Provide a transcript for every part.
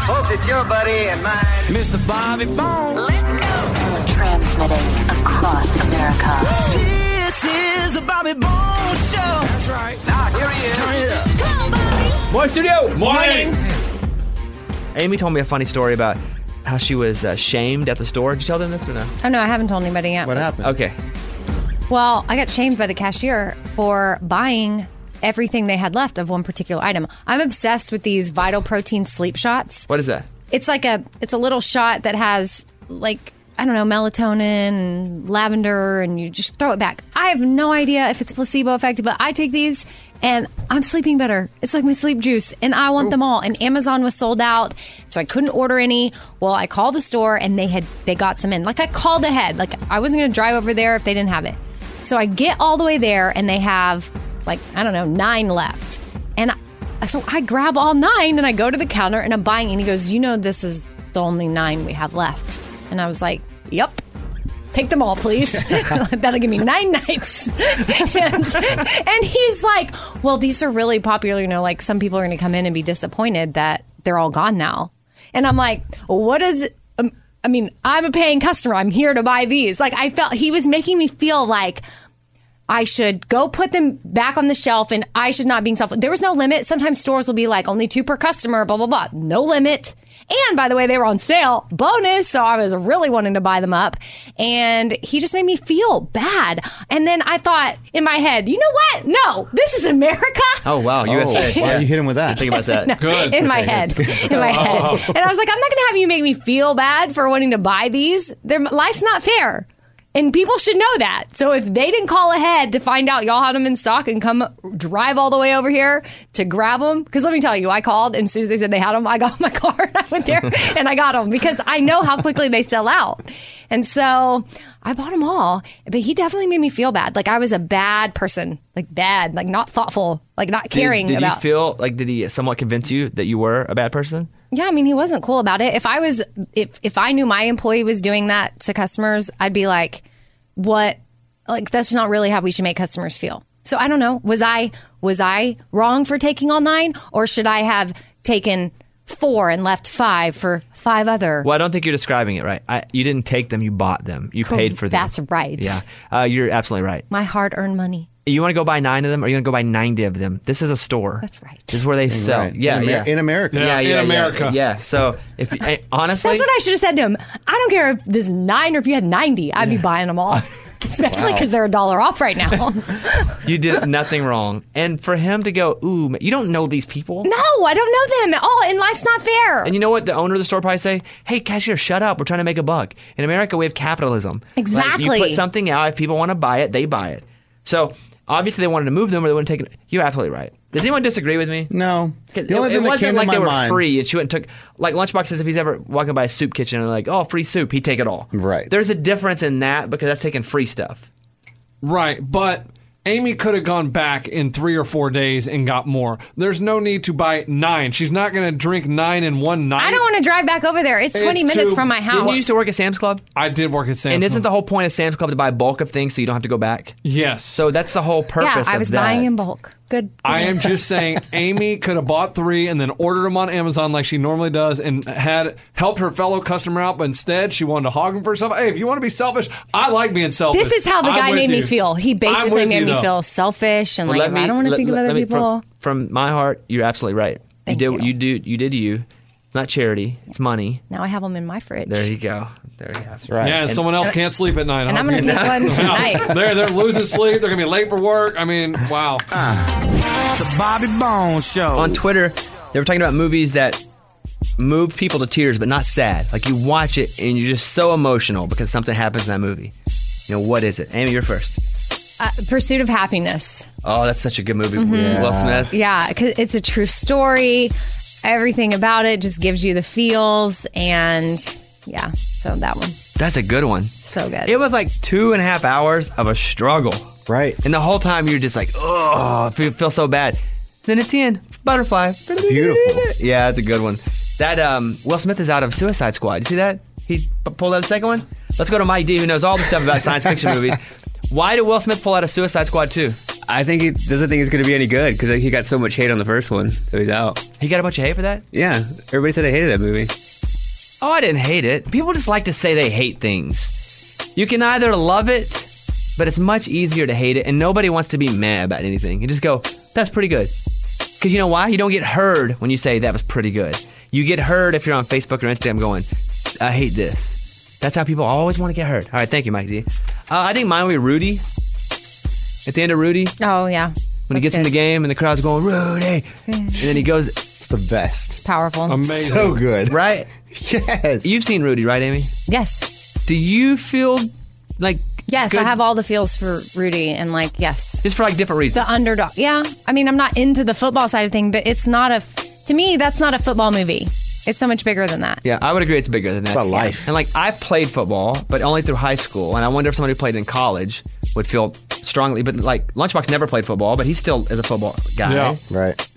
Folks, it's your buddy and mine, Mr. Bobby Bones. Let's go. Transmitting across America. This is the Bobby Bones Show. That's right. Now, here he is. Turn it up. Come on, Bobby. Morning, studio. Morning. Amy told me a funny story about how she was shamed at the store. Did you tell them this or no? Oh, no, I haven't told anybody yet. What happened? Okay. Well, I got shamed by the cashier for buying everything they had left of one particular item. I'm obsessed with these Vital Protein sleep shots. What is that? It's a little shot that has I don't know, melatonin and lavender, and you just throw it back. I have no idea if it's placebo effective, but I take these and I'm sleeping better. It's like my sleep juice, and I want them all. And Amazon was sold out, so I couldn't order any. Well, I called the store and they got some in. I called ahead. I wasn't going to drive over there if they didn't have it. So I get all the way there and they have 9 left. And so I grab all 9 and I go to the counter and I'm buying, and he goes, this is the only 9 we have left. And I was like, yep. Take them all, please. That'll give me 9 nights. and he's like, well, these are really popular. Some people are going to come in and be disappointed that they're all gone now. And I'm like, what is it? I'm a paying customer. I'm here to buy these. I felt he was making me feel like I should go put them back on the shelf and I should not be selfish. There was no limit. Sometimes stores will be only 2 per customer, blah, blah, blah. No limit. And by the way, they were on sale. Bonus. So I was really wanting to buy them up. And he just made me feel bad. And then I thought in my head, you know what? No, this is America. Oh, wow. USA. Why are you hitting with that? Think about that. No, Good. In my head. In my head. And I was like, I'm not going to have you make me feel bad for wanting to buy these. Life's not fair. And people should know that. So if they didn't call ahead to find out y'all had them in stock and come drive all the way over here to grab them, because let me tell you, I called, and as soon as they said they had them, I got my car and I went there and I got them because I know how quickly they sell out. And so I bought them all. But he definitely made me feel bad. I was a bad person, bad, not thoughtful, not caring did about. Did you feel did he somewhat convince you that you were a bad person? Yeah, he wasn't cool about it. If I knew my employee was doing that to customers, I'd be like, what? That's not really how we should make customers feel. So I don't know. Was I wrong for taking all 9, or should I have taken 4 and left 5 for 5 other? Well, I don't think you're describing it right. You didn't take them. You bought them. You paid for them. That's right. Yeah, you're absolutely right. My hard-earded money. You want to go buy 9 of them, or you want to go buy 90 of them? This is a store. That's right. This is where they sell. Right. Yeah, In America. Yeah, in America. Yeah. So if honestly, That's what I should have said to him. I don't care if this is 9 or if you had 90. I'd be buying them all. Especially because they're $1 off right now. You did nothing wrong. And for him to go, ooh, you don't know these people. No, I don't know them at all. And life's not fair. And you know what the owner of the store probably say? Hey, cashier, shut up. We're trying to make a buck. In America, we have capitalism. Exactly. You put something out. If people want to buy it, they buy it. So obviously they wanted to move them, or they wouldn't take it. You're absolutely right. Does anyone disagree with me? No. The only thing that came to my mind, free, and she went and took Lunchbox says if he's ever walking by a soup kitchen and free soup, he'd take it all. Right. There's a difference in that because that's taking free stuff. Right, but Amy could have gone back in 3 or 4 days and got more. There's no need to buy 9. She's not going to drink 9 in one night. I don't want to drive back over there. It's 20 minutes from my house. Didn't you used to work at Sam's Club? I did work at Sam's Club. And isn't the whole point of Sam's Club to buy a bulk of things so you don't have to go back? Yes. So that's the whole purpose of that. Yeah, I was buying in bulk. Good. I am just saying Amy could have bought 3 and then ordered them on Amazon like she normally does and had helped her fellow customer out, but instead she wanted to hog them for herself. Hey, if you want to be selfish, I like being selfish. This is how the guy made me feel. He basically made me feel selfish and I don't want to think of other people. From my heart, you're absolutely right. Thank you. You did you. It's not charity. It's money. Now I have them in my fridge. There you go. There you have it. Right. Yeah, and someone else can't sleep at night. And I'm going to take one tonight. They're losing sleep. They're going to be late for work. I mean, wow. The Bobby Bones Show. On Twitter, they were talking about movies that move people to tears, but not sad. You watch it and you're just so emotional because something happens in that movie. What is it? Amy, you're first. Pursuit of Happiness. Oh, that's such a good movie. Mm-hmm. Yeah. Will Smith. Yeah, because it's a true story. Everything about it just gives you the feels, and yeah, so that one. That's a good one. So good. It was 2.5 hours of a struggle. Right. And the whole time you're just oh, I feel so bad. Then at the end, butterfly. It's beautiful. Yeah, that's a good one. That Will Smith is out of Suicide Squad. You see that? He pulled out the second one? Let's go to Mike D, who knows all the stuff about science fiction movies. Why did Will Smith pull out of Suicide Squad 2? I think he doesn't think it's going to be any good because he got so much hate on the first one, so he's out. He got a bunch of hate for that? Yeah, everybody said they hated that movie. Oh, I didn't hate it. People just like to say they hate things. You can either love it, but it's much easier to hate it, and nobody wants to be mad about anything. You just go, that's pretty good. Because you know why? You don't get heard when you say that was pretty good. You get heard if you're on Facebook or Instagram going, I hate this. That's how people always want to get heard. All right, thank you, Mike D. I think mine would be Rudy. At the end of Rudy, Oh, yeah. when he gets in the game and the crowd's going, Rudy. And then he goes, It's the best. Powerful. Amazing. So good. right? Yes. You've seen Rudy, right, Amy? Yes. Do you feel like Yes, good? I have all the feels for Rudy and like, yes. Just for like different reasons. The underdog. Yeah. I mean, I'm not into the football side of things, but it's not to me, that's not a football movie. It's so much bigger than that. Yeah, I would agree it's bigger than that. It's about life. And like, I played football, but only through high school. And I wonder if somebody who played in college would feel strongly. But like, Lunchbox never played football, but he still is a football guy. Yeah. Right.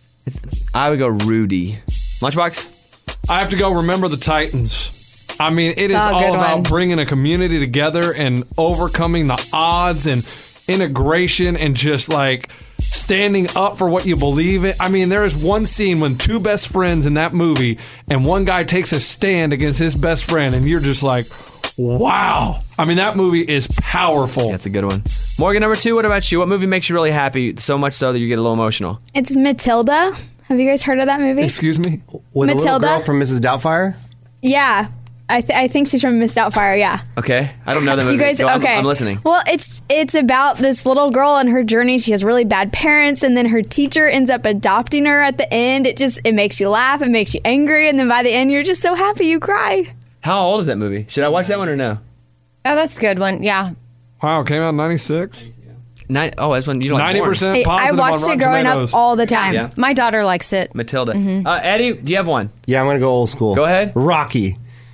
I would go Rudy. Lunchbox? I have to go Remember the Titans. I mean, it is Oh, all good about one. bringing a community together and overcoming the odds and integration and just like standing up for what you believe in. I mean, there is one scene when two best friends in that movie and one guy takes a stand against his best friend and you're just like, wow. I mean, that movie is powerful. That's a good one. Morgan, number 2, what about you? What movie makes you really happy, so much so that you get a little emotional? It's Matilda. Have you guys heard of that movie? Excuse me? With a little Matilda? girl from Mrs. Doubtfire? Yeah. I think she's from Miss Doubtfire, yeah. Okay. I don't know that movie. You guys, Go, okay. I'm listening. Well, it's about this little girl and her journey. She has really bad parents, and then her teacher ends up adopting her at the end. It makes you laugh, it makes you angry, and then by the end, you're just so happy you cry. How old is that movie? Should I watch that one or no? Oh, that's a good one. Yeah. Wow, it came out in 96? That's when you don't like 90% positive I watched on it Rotten growing Tomatoes. up all the time. Yeah. My daughter likes it. Matilda. Eddie, do you have one? Yeah, I'm going to go old school. Go ahead. Rocky.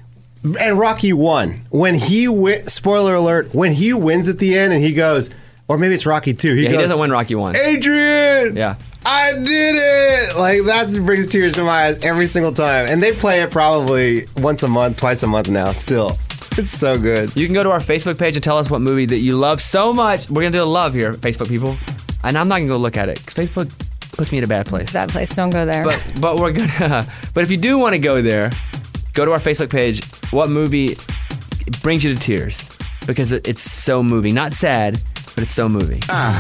And Rocky won. When he spoiler alert, when he wins at the end and he goes, or maybe it's Rocky 2. He Yeah, goes, he doesn't win Rocky 1. Adrian! Yeah. I did it! Like, that brings tears to my eyes every single time. And they play it probably once a month, twice a month now, still. It's so good. You can go to our Facebook page and tell us what movie that you love so much. We're going to do a love here, Facebook people. And I'm not going to go look at it because Facebook puts me in a bad place. That place. Don't go there. But we're going to. But if you do want to go there, go to our Facebook page. What movie brings you to tears? Because it's so moving. Not sad, but it's so moving.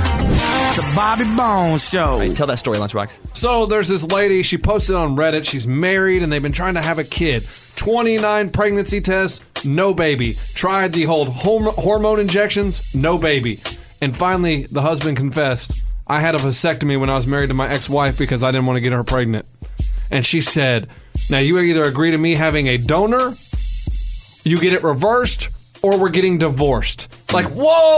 The Bobby Bones Show. Right, tell that story, Lunchbox. So there's this lady, she posted on Reddit, she's married and they've been trying to have a kid. 29 pregnancy tests, no baby. Tried the whole hormone injections, no baby. And finally, the husband confessed, I had a vasectomy when I was married to my ex-wife because I didn't want to get her pregnant. And she said, now you either agree to me having a donor, you get it reversed, or we're getting divorced. Like,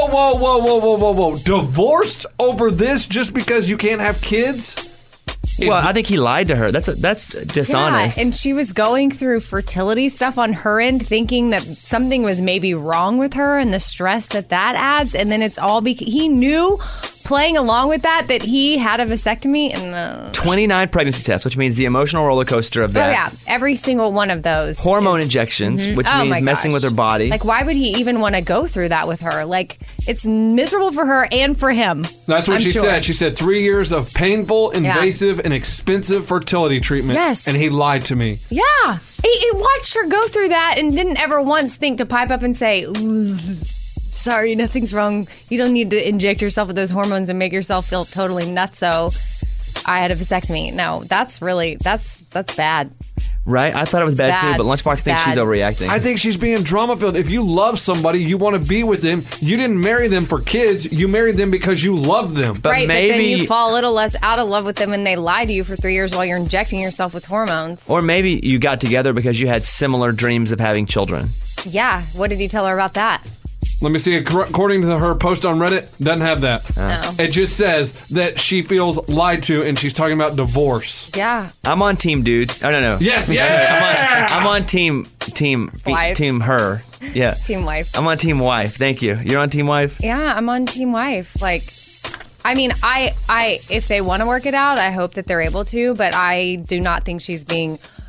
whoa. Divorced over this just because you can't have kids? Well, I think he lied to her. That's dishonest. Yeah, and she was going through fertility stuff on her end, thinking that something was maybe wrong with her and the stress that adds. And then it's all because he knew, playing along with that he had a vasectomy. And 29 pregnancy tests, which means the emotional roller coaster of that. Oh, yeah. Every single one of those. Hormone injections, which means messing with her body. Like, why would he even want to go through that with her? Like, it's miserable for her and for him. That's what she sure. said. She said 3 years of painful, invasive, and expensive fertility treatment. Yes. And he lied to me. Yeah. He watched her go through that and didn't ever once think to pipe up and say, sorry, nothing's wrong. You don't need to inject yourself with those hormones and make yourself feel totally nuts. So I had a vasectomy. No, that's bad. Right? I thought it was bad bad. too, but Lunchbox It's thinks she's bad. overreacting. I think she's being drama-filled. If you love somebody, you want to be with them. You didn't marry them for kids. You married them because you love them. But right, maybe, but then you fall a little less out of love with them and they lie to you for 3 years while you're injecting yourself with hormones. or maybe you got together because you had similar dreams of having children. Yeah. What did he tell her about that? Let me see. According to her post on Reddit, doesn't have that. No. It just says that she feels lied to, and she's talking about divorce. Yeah. I'm on team dude. Oh, no. Yes, yeah! I'm on team Wife. team her. Yeah. Team wife. I'm on team wife. Thank you. You're on team wife? Yeah, I'm on team wife. Like, I mean, I if they want to work it out, I hope that they're able to, but I do not think she's being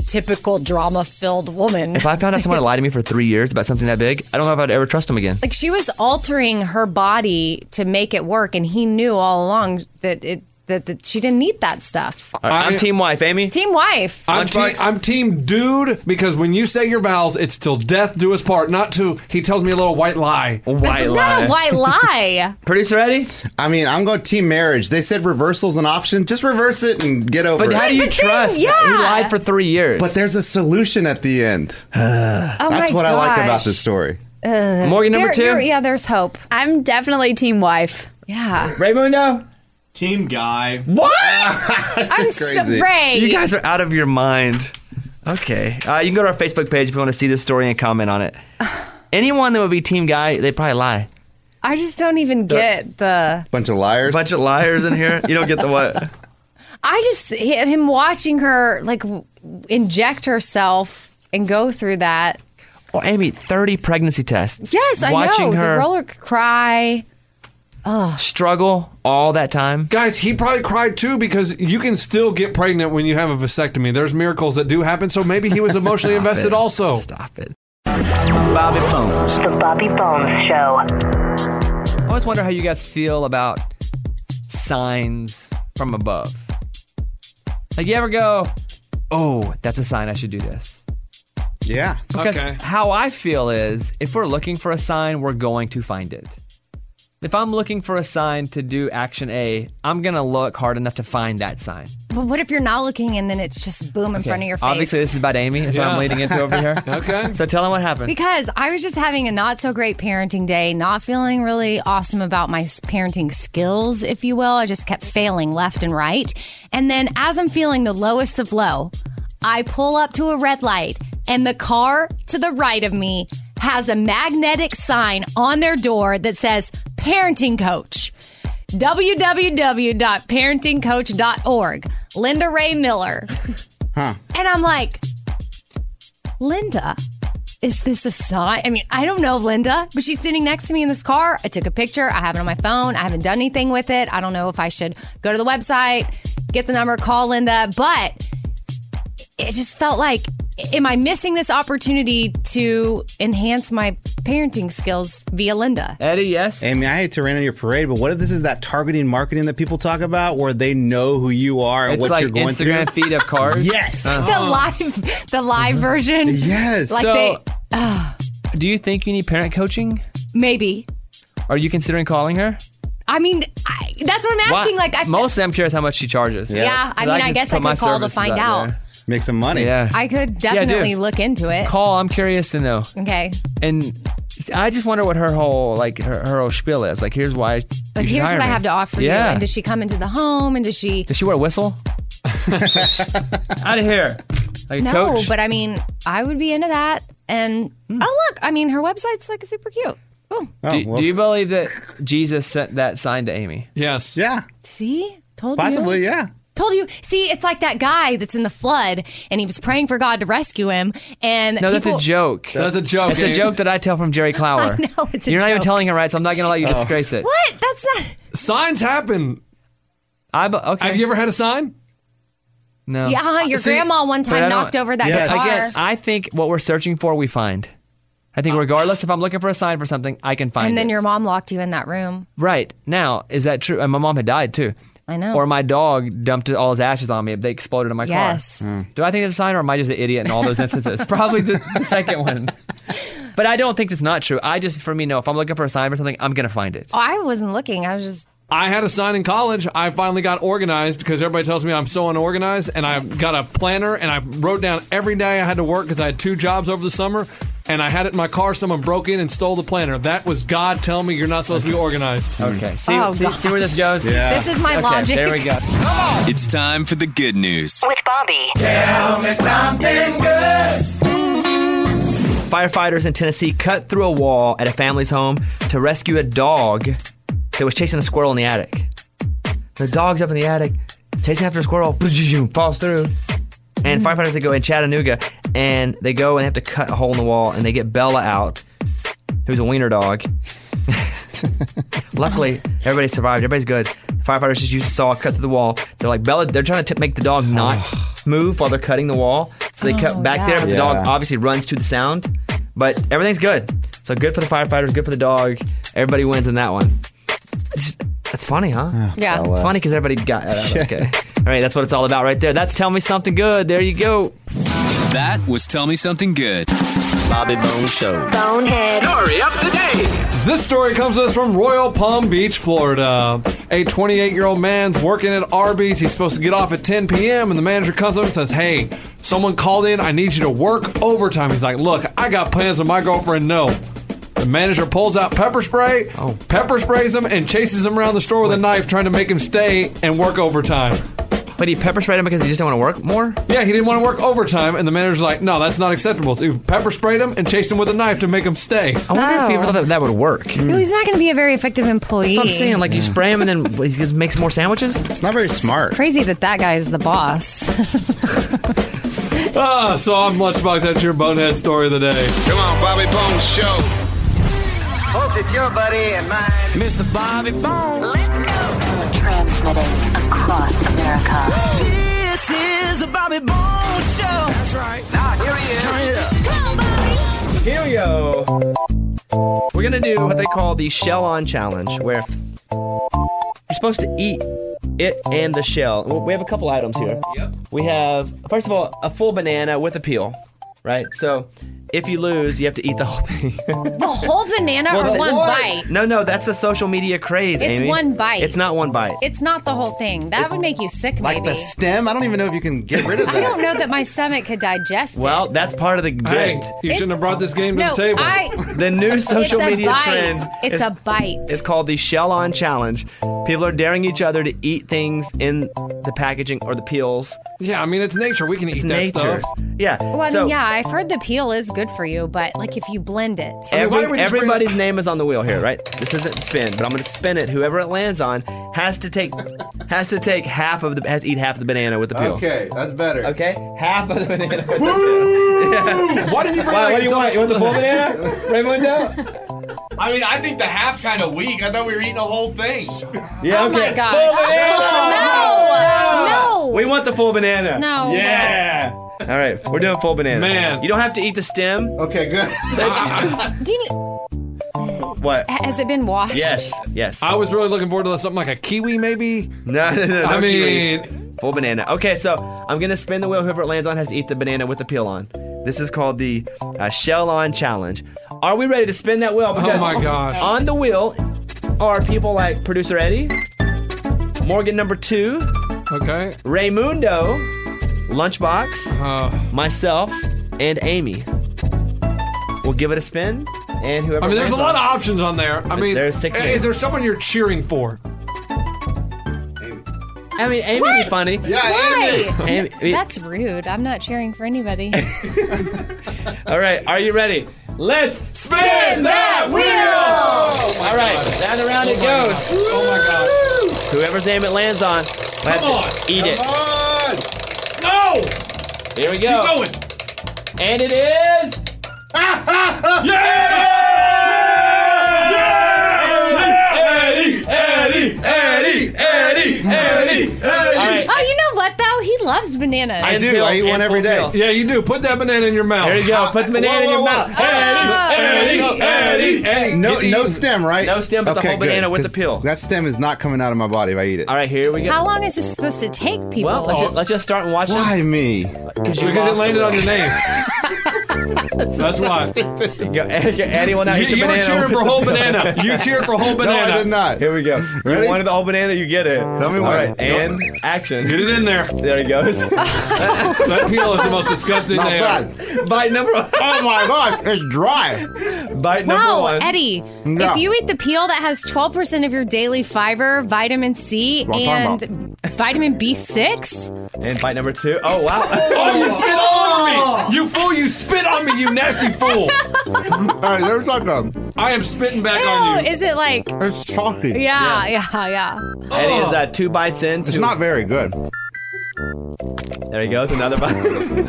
typical drama-filled woman. If I found out someone had lied to me for 3 years about something that big, I don't know if I'd ever trust them again. Like, she was altering her body to make it work, and he knew all along that she didn't need that stuff. I'm team wife, Amy. Team wife. I'm team dude, because when you say your vows, it's till death do us part, not to he tells me a little white lie. It's not a white lie. Producer Eddie? I mean, I'm going team marriage. They said reversal's an option. Just reverse it and get over it. But how do you trust? He lied for 3 years. But there's a solution at the end. That's what I like about this story. Morgan, number 2? Yeah, there's hope. I'm definitely team wife. Yeah. Raymundo? Team guy. What? I'm so Ray. You guys are out of your mind. Okay. You can go to our Facebook page if you want to see this story and comment on it. Anyone that would be team guy, they'd probably lie. I just don't even get the... Bunch of liars. Bunch of liars in here. You don't get the what? I just... Him watching her, like, inject herself and go through that. Oh, Amy, 30 pregnancy tests. Yes, I Watching know. her The roller cry... struggle all that time. Guys, he probably cried too, because you can still get pregnant when you have a vasectomy. There's miracles that do happen, so maybe he was emotionally invested also. Stop it. Bobby Bones. The Bobby Bones Show. I always wonder how you guys feel about signs from above. Like, you ever go, oh, that's a sign I should do this? Yeah. Because Okay. how I feel is, if we're looking for a sign, we're going to find it. If I'm looking for a sign to do action A, I'm going to look hard enough to find that sign. But what if you're not looking and then it's just boom in front of your face? Obviously, this is about Amy. That's what I'm leading into over here. Okay. So tell them what happened. Because I was just having a not so great parenting day, not feeling really awesome about my parenting skills, if you will. I just kept failing left and right. And then as I'm feeling the lowest of low, I pull up to a red light and the car to the right of me has a magnetic sign on their door that says parenting coach. www.parentingcoach.org. Linda Ray Miller. And I'm like, Linda, is this a sign? I mean, I don't know Linda, but she's sitting next to me in this car. I took a picture. I have it on my phone. I haven't done anything with it. I don't know if I should go to the website, get the number, call Linda, but it just felt like, am I missing this opportunity to enhance my parenting skills via Linda? Eddie, yes? Amy, I hate to rain on your parade, but what if this is that targeting marketing that people talk about where they know who you are and It's what like you're going through? Instagram feed of cars? Yes. The live version? Yes. Like So, do you think you need parent coaching? maybe. Are you considering calling her? I mean, that's what I'm asking. Why- Like, Mostly I'm curious how much she charges. yeah, I mean, I guess I put my could call to services find out out. there. Make some money. Yeah. I could Yeah, definitely dude. look into it. Call, I'm curious to know. Okay. And I just wonder what her whole her whole spiel is. Like, here's why. Like, here's what I have to offer you. Yeah. And does she come into the home? And does she... Does she wear a whistle? Out of here. Like a No, coach. but I mean, I would be into that. And, oh, look, I mean, her website's like super cute. Oh. do you believe that Jesus sent that sign to Amy? Yes. Yeah. See? Told Possibly, you. yeah. Told you. See, it's like that guy that's in the flood and he was praying for God to rescue him. And No, that's a people- joke. That's a joke. It's a joke that I tell from Jerry Clower. I know, it's a You're not even joke. telling it right, so I'm not going to let you disgrace it. What? That's not... Signs happen. Okay. Have you ever had a sign? No. Yeah, your See, grandma one but I time don't- knocked over that Yes. guitar. Again, I think what we're searching for, we find. I think regardless if I'm looking for a sign for something, I can find it. and then your mom locked you in that room. Right. Now, is that true? And my mom had died too. I know. Or my dog dumped all his ashes on me. They exploded in my Yes. car. Do I think it's a sign or am I just an idiot in all those instances? Probably the second one. But I don't think it's not true. I just, for me, no. If I'm looking for a sign for something, I'm going to find it. Oh, I wasn't looking. I was just... I had a sign in college. I finally got organized because everybody tells me I'm so unorganized. And I got a planner and I wrote down every day I had to work because I had 2 jobs over the summer. And I had it in my car. Someone broke in and stole the planner. That was God telling me you're not supposed to be organized. Okay. See Oh, see where this goes? Yeah. This is my Okay, logic. there we go. It's time for the good news. With Bobby. Firefighters in Tennessee cut through a wall at a family's home to rescue a dog that was chasing a squirrel in the attic. The dog's up in the attic, chasing after a squirrel, falls through. And firefighters, they go in Chattanooga, and they go and they have to cut a hole in the wall, and they get Bella out, who's a wiener dog. Luckily, everybody survived. Everybody's good. The firefighters just used a saw, cut through the wall. They're like, Bella, they're trying to make the dog not move while they're cutting the wall. So they cut back there, but the dog obviously runs to the sound. But everything's good. So good for the firefighters, good for the dog. Everybody wins in that one. That's funny, huh? Yeah. It's funny because everybody got that. Okay. All right, that's what it's all about right there. That's Tell Me Something Good. There you go. That was Tell Me Something Good. Bobby Bone Show. Bonehead. Story of the day. This story comes to us from Royal Palm Beach, Florida. A 28-year-old man's working at Arby's. He's supposed to get off at 10 p.m. and the manager comes up and says, hey, someone called in. I need you to work overtime. He's like, look, I got plans with my girlfriend. No. The manager pulls out pepper spray, pepper sprays him, and chases him around the store with a knife, trying to make him stay and work overtime. But he pepper sprayed him because he just didn't want to work more? Yeah, he didn't want to work overtime, and the manager's like, no, that's not acceptable. So he pepper sprayed him and chased him with a knife to make him stay. I wonder if he thought that would work. No, he's not going to be a very effective employee. That's what I'm saying. Like, you spray him and then he just makes more sandwiches? It's not very smart. Crazy that guy is the boss. So I'm Lunchbox. That's your bonehead story of the day. Come on, Bobby Bone Show. Folks, it's your buddy and mine, Mr. Bobby Bone. Transmitting across America. This is the Bobby Bones Show. That's right. Now, here he is. Turn it up. Come on, Bobby. Here we go. We're going to do what they call the shell on challenge, where you're supposed to eat it and the shell. We have a couple items here. Yep. We have, first of all, a full banana with a peel, right? So if you lose, you have to eat the whole thing. The whole banana or one bite? No, that's the social media craze, It's Amy. one bite. It's not one bite. It's not the whole thing. That would make you sick, Like maybe. the stem? I don't even know if you can get rid of that. I don't know that my stomach could digest Well, it. that's part of the Hey, gift. you shouldn't have brought this game to No, the table. The new social it's a media bite. trend It's a bite. is called the shell on challenge. People are daring each other to eat things in the packaging or the peels. Yeah, I mean, it's nature. We can eat that Nature. stuff. Yeah. Well, I so mean, yeah, I've heard the peel is good for you, but like if you blend it. I mean, why don't we just bring everybody's it- name is on the wheel here, right? This isn't spin, but I'm going to spin it. Whoever it lands on has to take has to eat half of the banana with the peel. Okay, that's better. Okay, half of the banana. With the peel. Why didn't you bring Why, like what do you want? You want the full banana, Raymundo? I mean, I think the half's kind of weak. I thought we were eating a whole thing. Yeah. Oh okay. my gosh. Full banana. No. We want the full banana. No. Yeah. All right, we're doing full banana. Man. You don't have to eat the stem. Okay, good. Do you, What? has it been washed? Yes. I was really looking forward to something like a kiwi, maybe. No. I mean- kiwis. Full banana. Okay, so I'm gonna spin the wheel. Whoever it lands on has to eat the banana with the peel on. This is called the shell on challenge. Are we ready to spin that wheel? Because my gosh. On the wheel are people like producer Eddie, Morgan number 2, Okay. Raymundo, Lunchbox, myself, and Amy. We'll give it a spin, and whoever. I mean, there's a lands lot of on- options on there. I mean, There's 6 is names. there someone you're cheering for? I mean, Amy would be funny. Why? Amy, That's rude. I'm not cheering for anybody. All right, are you ready? Let's spin that wheel! All right, down the round it goes. Oh my god. Whoever's name it lands on will have to eat it. No! Here we go. Keep going. And it is. Eddie. All right. Oh, you know what though? He loves bananas. I do. Peel I eat one and every full day. peels. Yeah, you do. Put that banana in your mouth. There you go. Put the banana in your mouth. Eddie. No stem, right? No stem, but the whole good, banana with the 'cause peel. That stem is not coming out of my body if I eat it. All right, here we go. How long is this supposed to take, people? Well, let's just start and watch Why me? Because Because it landed on your name. That's why. Eddie will now eat the You were banana. cheering for whole banana. You cheered for whole No, banana. I did not. Here we go. Ready? You wanted the whole banana, you get it. Tell me All when. right, and action. Get it in there. There he goes. That peel is the most disgusting Not thing ever. bad. Bite number one. Oh my gosh, it's dry. Bite number Wow, one. Eddie, No. if you eat the peel that has 12% of your daily fiber, vitamin C, What I'm talking and vitamin B6, And bite number 2. Oh, wow. Oh, you spit all over me! You fool! You spit on me! You nasty fool! All right, there's like a. I am spitting back on you. is it like, It's chalky. yeah. Eddie is 2 bites in. It's two- not very good. There he goes, another bite.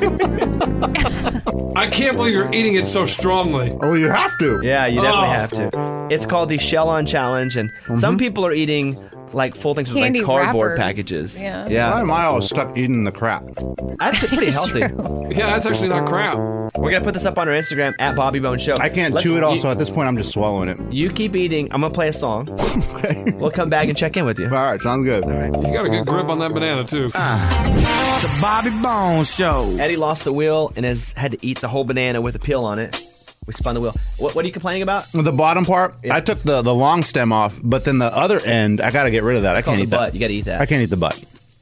I can't believe you're eating it so strongly. Oh, you have to. Yeah, you definitely Oh. have to. It's called the Shell On Challenge, and some people are eating like full things with Candy like cardboard wrappers. packages. Yeah. Why am I always stuck eating the crap? That's pretty healthy. Yeah, that's actually not crap. We're gonna put this up on our Instagram at Bobby Bone Show. I can't chew it all, so at this point I'm just swallowing it. You keep eating. I'm gonna play a song. We'll come back and check in with you. All right, sounds good. All right. You got a good grip on that banana, too. The Bobby Bones Show. Eddie lost the wheel and has had to eat the whole banana with a peel on it. We spun the wheel. What are you complaining about? The bottom part, I took the long stem off, but then the other end, I got to get rid of that. I can't the eat butt. that. You gotta eat that. I can't eat the butt.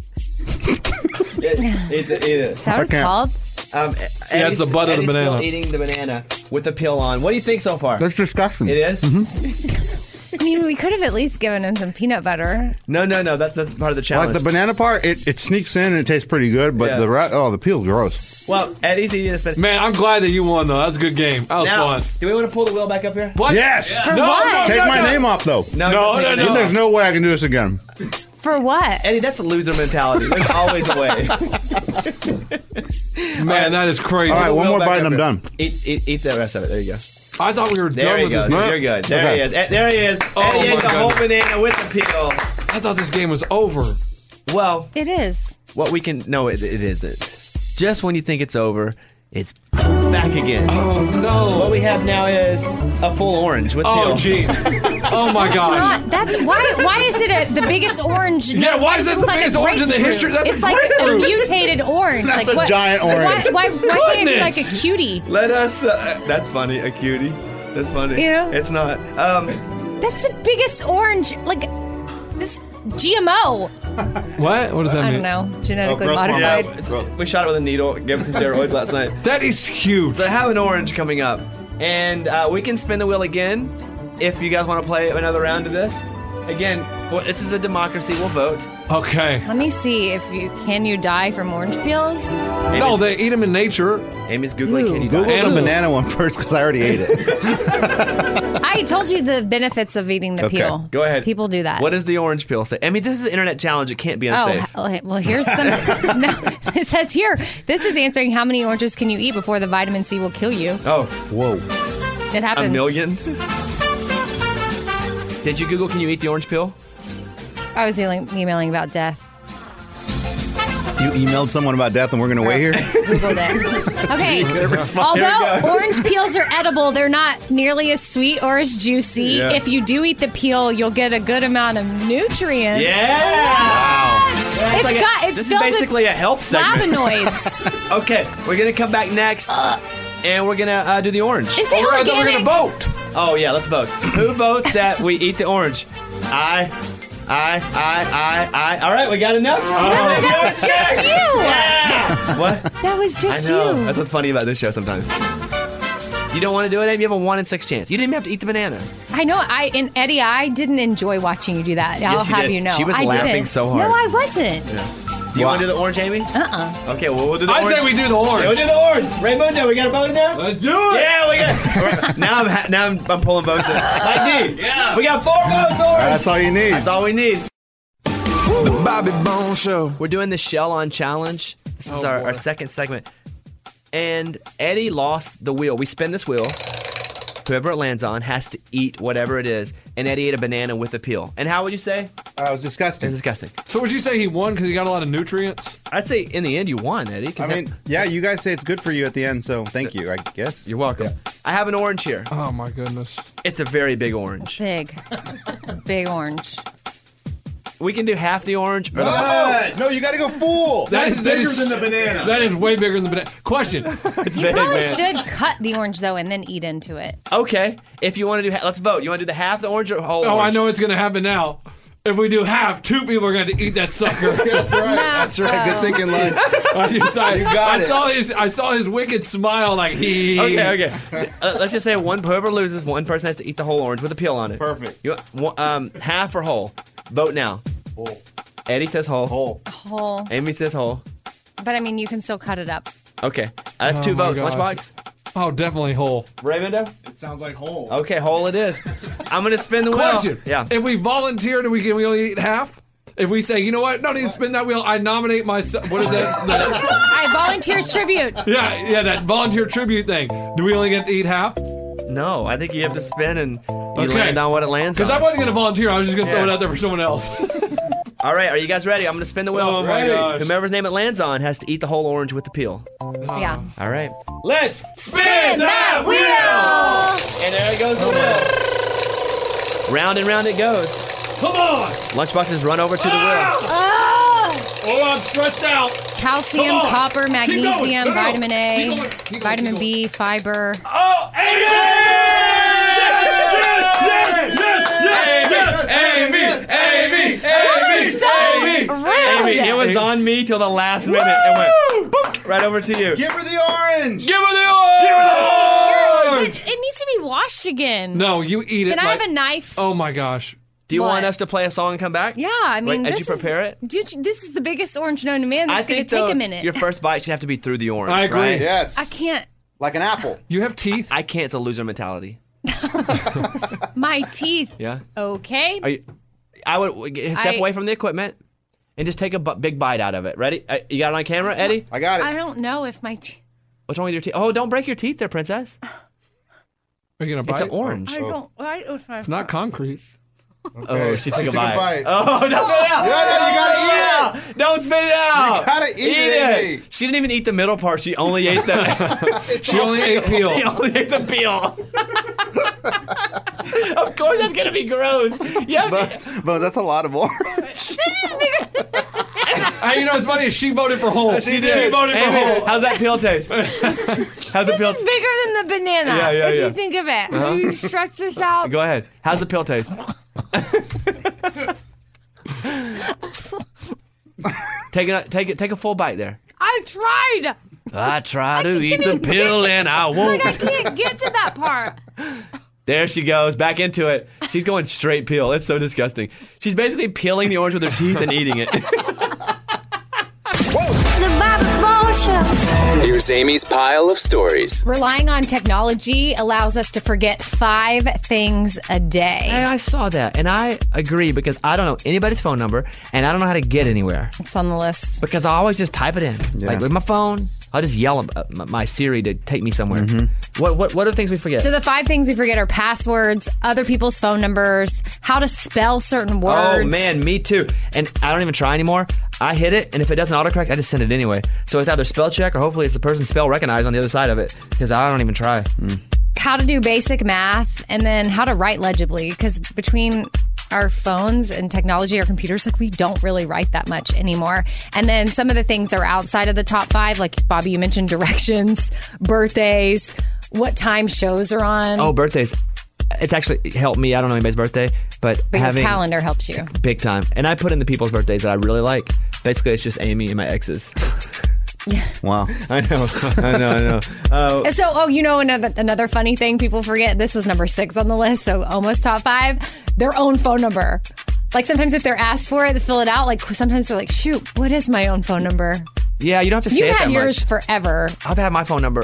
Eat it. Is that what it's called? Yeah, it's the butt of the Eddie's banana. Still eating the banana with the peel on. What do you think so far? That's disgusting. It is? I mean, we could have at least given him some peanut butter. No. That's part of the challenge. Like the banana part, it sneaks in and it tastes pretty good, but the peel's gross. Well, Eddie's eating this banana. Man, I'm glad that you won, though. That's a good game. That was Now, fun. do we want to pull the wheel back up here? What? Yes! For what? Take my name off, though. No. There's no way I can do this again. For what? Eddie, that's a loser mentality. There's always a way. Man, that is crazy. All right, one more bite and I'm done. Eat the rest of it. There you go. I thought we were There done you with go. this. You're good. There Okay. he is. There he is. Oh, Eddie ate my the whole goodness. banana with the peel. I thought this game was over. Well, It is. what we can... No, it isn't. Just when you think it's over, it's back again. Oh, no. What we have now is a full orange with Oh, peel. jeez. Oh, my gosh. That's why is it the biggest orange? Yeah, why is that the biggest orange in the history? That's it's a like grapefruit. a mutated orange. That's like a giant orange. Why can't it be like Goodness. a cutie? Let us... that's funny. A cutie. That's funny. Yeah. It's not. That's the biggest orange. Like this GMO. What? What does that I mean? don't know. Genetically growth hormone. modified. We shot it with a needle. Gave it some steroids last night. That is huge. So I have an orange coming up. And we can spin the wheel again if you guys want to play another round of this. Again, this is a democracy. We'll vote. Okay. Let me see if can you die from orange peels? No, they eat them in nature. Amy's Googling, can you Google die? the banana one first because I already ate it. I told you the benefits of eating the Okay, peel. go ahead. People do that. What does the orange peel say? I mean, this is an internet challenge. It can't be unsafe. Oh, well, here's some. No, it says here. This is answering how many oranges can you eat before the vitamin C will kill you. Oh, Whoa. It happens. a million? Did you Google, can you eat the orange peel? I was emailing about death. You emailed someone about death and we're going to wait here? Googled it. Okay. Although orange peels are edible, they're not nearly as sweet or as juicy. Yeah. If you do eat the peel, you'll get a good amount of nutrients. Yeah! It's This is filled basically with a health segment. flavonoids. Okay, we're going to come back next. And we're going to do the orange. Is it I thought we were organic? going to vote. Oh, yeah, let's vote. Who votes that we eat the orange? I. All right, we got enough. That was just you. Yeah. What? That was I just know. you. That's what's funny about this show sometimes. You don't want to do it, Amy? You have a 1 in 6 chance. You didn't even have to eat the banana. I know. And Eddie, I didn't enjoy watching you do that. I'll Yes, you have did. you know. She was I laughing didn't. so hard. No, I wasn't. Do you want to do the orange, Amy? Okay, well, we'll do the I orange. say we do the orange. Yeah, we'll do the orange. Raymundo, we got a vote in there? Let's do it. Yeah, we got. now I'm pulling votes in. Like D. Yeah. We got 4 votes orange. That's all you need. That's all we need. The Bobby Bones Show. We're doing the Shell On Challenge. This is our second segment. And Eddie lost the wheel. We spin this wheel. Whoever it lands on has to eat whatever it is. And Eddie ate a banana with a peel. And how would you say? It was disgusting. It's disgusting. So would you say he won because he got a lot of nutrients? I'd say in the end you won, Eddie. I mean, yeah, you guys say it's good for you at the end, so thank you, I guess. You're welcome. I have an orange here. Oh, my goodness. It's a very big orange. Big orange. We can do half the orange or the whole. No, you got to go full. That is bigger than the banana. That is way bigger than the banana. Question. It's You big, probably man. should cut the orange though and then eat into it. Okay. If you want to do, let's vote. You want to do the half the orange or whole Oh, I orange? know it's going to happen now. If we do half, 2 people are going to eat that sucker. That's right. That's right. Good thinking, Lud. I saw his wicked smile like he. Okay. Let's just say whoever loses, one person has to eat the whole orange with a peel on it. Perfect. You half or whole? Vote now. Whole. Eddie says whole. Whole. Amy says whole. But I mean, you can still cut it up. Okay. That's Oh 2 my votes. gosh. Lunchbox? Oh, definitely whole. Raymundo? It sounds like whole. Okay, whole it is. I'm going to spin the wheel. Question. Yeah. If we volunteer, can we only eat half? If we say, you know what, no need to spin that wheel, I nominate myself. What is that? I volunteers tribute. Yeah, that volunteer tribute thing. Do we only get to eat half? No, I think you have to spin and You land on what it lands on. Because I wasn't going to volunteer. I was just going to throw it out there for someone else. All right, are you guys ready? I'm going to spin the wheel. Oh, my gosh. Whomever's name it lands on has to eat the whole orange with the peel. Yeah. All right. Let's Spin that wheel! And there goes the wheel. Round and round it goes. Come on! Lunchboxes run over to the wheel. Oh, I'm stressed out. Calcium, Come on. copper, Keep magnesium, going. No, no. vitamin A, Keep going. Keep going. vitamin B, fiber. Oh, Amy! Amy, it was on me till the last minute. It went boop, right over to you. Give her the orange. Give her the orange! It needs to be washed again. No, you eat it. Can I have a knife? Oh my gosh. Do you What? want us to play a song and come back? Yeah, I mean, Wait, as this you prepare it? Dude, this is the biggest orange known to man. I It's going think to take though, a minute. your first bite should have to be through the orange. I agree. Right? Yes. I can't. Like an apple. You have teeth? I can't. It's a loser mentality. My teeth. Yeah. Okay. I would step I- away from the equipment and just take a big bite out of it. Ready? You got it on camera, Eddie? I got it. I don't know if my teeth. What's wrong with your teeth? Oh, don't break your teeth there, princess. Are you going to bite? It's an orange. I don't. It's not concrete. Oh, she took a Took a bite. bite. Oh, don't spit it out. Yeah, you gotta eat it. Don't spit it out. You gotta eat it, Amy. She didn't even eat the middle part. She only ate the. She only ate peel. She only ate the peel. Of course, that's gonna be gross. Yeah, But that's a lot of orange. This is bigger than Hey, you know what's funny is she voted for whole. She did. She voted for Amy, whole. how's that peel taste? How's the peel? This is bigger than the banana. Yeah, yeah, if yeah. you think of it. You stretch this out. Go ahead. How's the peel taste? Take a full bite there. I tried. I try to eat the pill and I won't. It's like I can't get to that part. There she goes, back into it. She's going straight peel. It's so disgusting. She's basically peeling the orange with her teeth and eating it. Here's Amy's pile of stories. Relying on technology allows us to forget 5 things a day. Hey, I saw that, and I agree because I don't know anybody's phone number, and I don't know how to get anywhere. It's on the list. Because I always just type it in. Yeah. Like with my phone, I'll just yell at my Siri to take me somewhere. What are the things we forget? So the 5 things we forget are passwords, other people's phone numbers, how to spell certain words. Oh man, me too. And I don't even try anymore. I hit it, and if it doesn't autocorrect, I just send it anyway. So it's either spell check or hopefully it's the person spell recognized on the other side of it because I don't even try. How to do basic math, and then how to write legibly, because between our phones and technology, our computers, like we don't really write that much anymore. And then some of the things that are outside of the top 5, like Bobby, you mentioned directions, birthdays, what time shows are on. Oh, birthdays. It's actually helped me. I don't know anybody's birthday, but But your having calendar helps you. big time. And I put in the people's birthdays that I really like. Basically, it's just Amy and my exes. Wow. I know. So, you know, another funny thing people forget, this was number 6 on the list, so almost top 5, their own phone number. Like sometimes if they're asked for it, they fill it out. Like sometimes they're like, shoot, what is my own phone number? Yeah, you don't have to say You it had that yours much. forever. I've had my phone number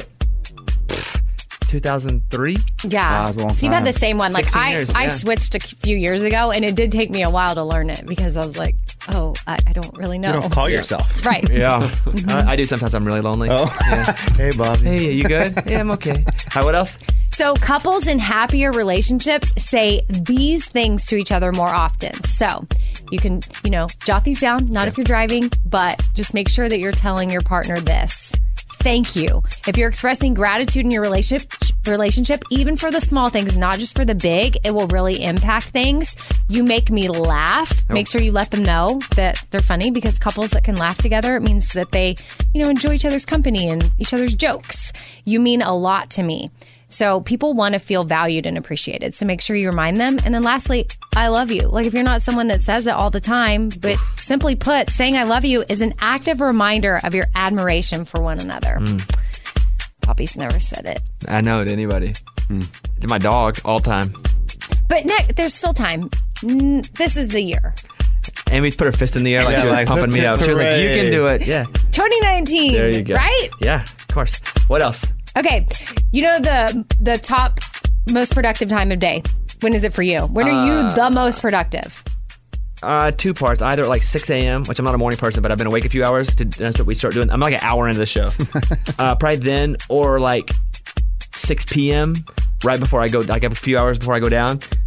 2003. Yeah. that's a long So you've had time. the same one. Like 16 I years, I yeah. switched a few years ago, and it did take me a while to learn it because I was like, oh, I don't really know. You don't call yourself. Right. Yeah, I do sometimes. I'm really lonely. Oh. Hey, Bobby. Hey, you good? Yeah, I'm okay. All right, what else? So couples in happier relationships say these things to each other more often. So you can, jot these down, not if you're driving, but just make sure that you're telling your partner this. Thank you. If you're expressing gratitude in your relationship, even for the small things, not just for the big, it will really impact things. You make me laugh. Make sure you let them know that they're funny, because couples that can laugh together, it means that they, enjoy each other's company and each other's jokes. You mean a lot to me. So people want to feel valued and appreciated. So make sure you remind them. And then lastly, I love you. Like if you're not someone that says it all the time, but simply put, saying I love you is an active reminder of your admiration for one another. Poppy's never said it. I know to anybody. To my dog, all time. But Nick, there's still time. This is the year. Amy's put her fist in the air like she was pumping me up. She was like, you can do it. Yeah. 2019. There you go. Right? Yeah, of course. What else? Okay. You know the top most productive time of day. When is it for you? When are you the most productive? 2 parts. Either at like 6 a.m., which I'm not a morning person, but I've been awake a few hours. That's what we start doing. I'm like an hour into the show. Probably then, or like 6 p.m., right before I go, like a few hours before I go down.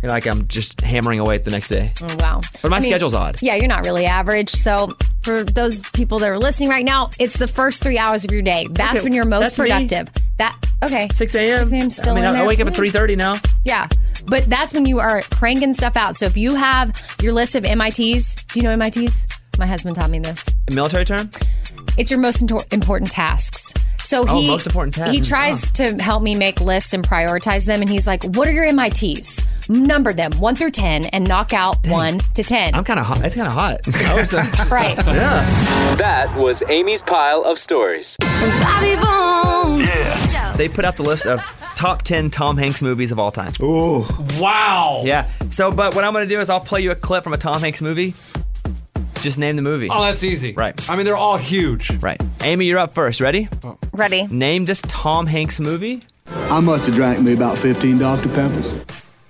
Like I'm just hammering away at the next day. Oh, wow. But my schedule's odd. Yeah, you're not really average. So for those people that are listening right now, it's the first 3 hours of your day. That's when you're most that's me. productive. 6 a.m. 6 a.m. still in I there. wake up at 3:30 now. Yeah, but that's when you are cranking stuff out. So if you have your list of MITs, do you know MITs? My husband taught me this. A military term? It's your most important tasks. So most important tasks. He tries to help me make lists and prioritize them. And he's like, what are your MITs? Number them 1 through 10 and knock out 1 to 10. I'm kind of hot. It's kind of hot. I was, right. Yeah. That was Amy's pile of stories. Bobby Bones. They put out the list of top 10 Tom Hanks movies of all time. Ooh. Wow. Yeah. So, but what I'm going to do is I'll play you a clip from a Tom Hanks movie. Just name the movie. Oh, that's easy. Right. I mean, they're all huge. Right. Amy, you're up first. Ready? Ready. Name this Tom Hanks movie. I must have drank me about 15 Dr. Peppers.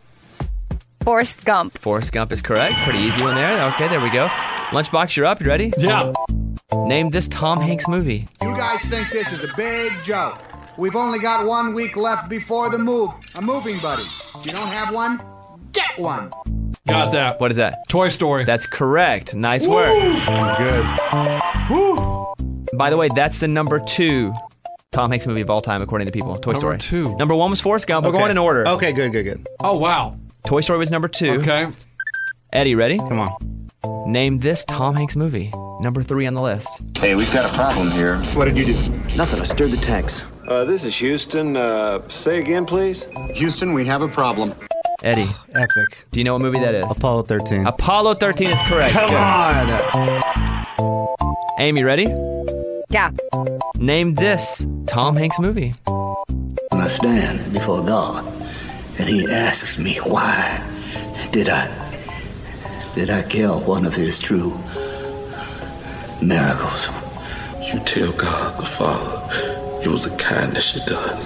Forrest Gump. Forrest Gump is correct. Pretty easy one there. Okay, there we go. Lunchbox, you're up. You ready? Yeah. Name this Tom Hanks movie. You guys think this is a big joke. We've only got 1 week left before the move. A moving buddy. If you don't have one, get one. Got that. What is that? Toy Story. That's correct. Nice work. That's good. Woo. By the way, that's the number 2 Tom Hanks movie of all time, according to people. Toy Story. Number 2. Number 1 was Forrest Gump. We're going in order. Okay, good. Oh, wow. Toy Story was number 2. Okay. Eddie, ready? Come on. Name this Tom Hanks movie. Number 3 on the list. Hey, we've got a problem here. What did you do? Nothing. I stirred the tanks. This is Houston. Say again, please. Houston, we have a problem. Eddie, Epic. do you know what movie that is? Apollo 13. Apollo 13 is correct. Come Good. on. Amy, ready? Yeah. Name this Tom Hanks movie. When I stand before God and he asks me why did I kill one of his true miracles? You tell God the Father it was a kindness you done.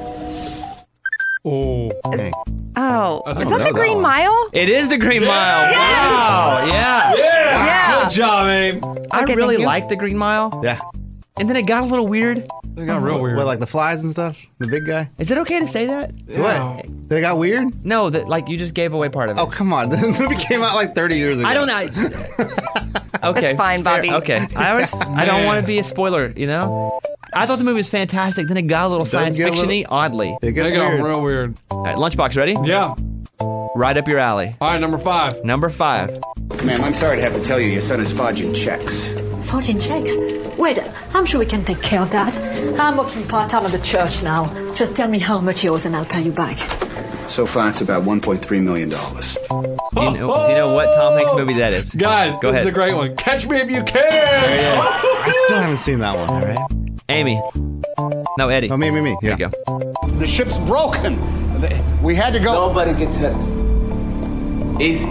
Oh. Hey. Oh, That's is a- that know the that Green one. Mile? It is the Green Mile. Yes! Wow. Yeah. Yeah. Good job, Abe. I Okay, really thank you. liked the Green Mile. Yeah. And then it got a little weird. They got real weird. What, like the flies and stuff? The big guy? Is it okay to say that? What? They got weird? No, that like you just gave away part of it. Oh, come on. The movie came out like 30 years ago. I don't know. Okay. It's fine, fair. Bobby. Okay. I don't want to be a spoiler, you know? I thought the movie was fantastic. Then it got a little science get a fiction-y, oddly. It gets They got weird. real weird. All right, Lunchbox, ready? Yeah. Right up your alley. All right, number 5. Number 5. Ma'am, I'm sorry to have to tell you your son is forging checks. Fortune checks? Wait, I'm sure we can take care of that. I'm working part-time at the church now. Just tell me how much you owe and I'll pay you back. So far, it's about $1.3 million. Do you know what Tom Hanks movie that is? Guys, Go this ahead. is a great one. Catch Me If You Can. I still haven't seen that one. All right. Amy. No, Eddie. Oh, me. There Yeah. you go. The ship's broken. We had to go. Nobody gets hurt. Easy.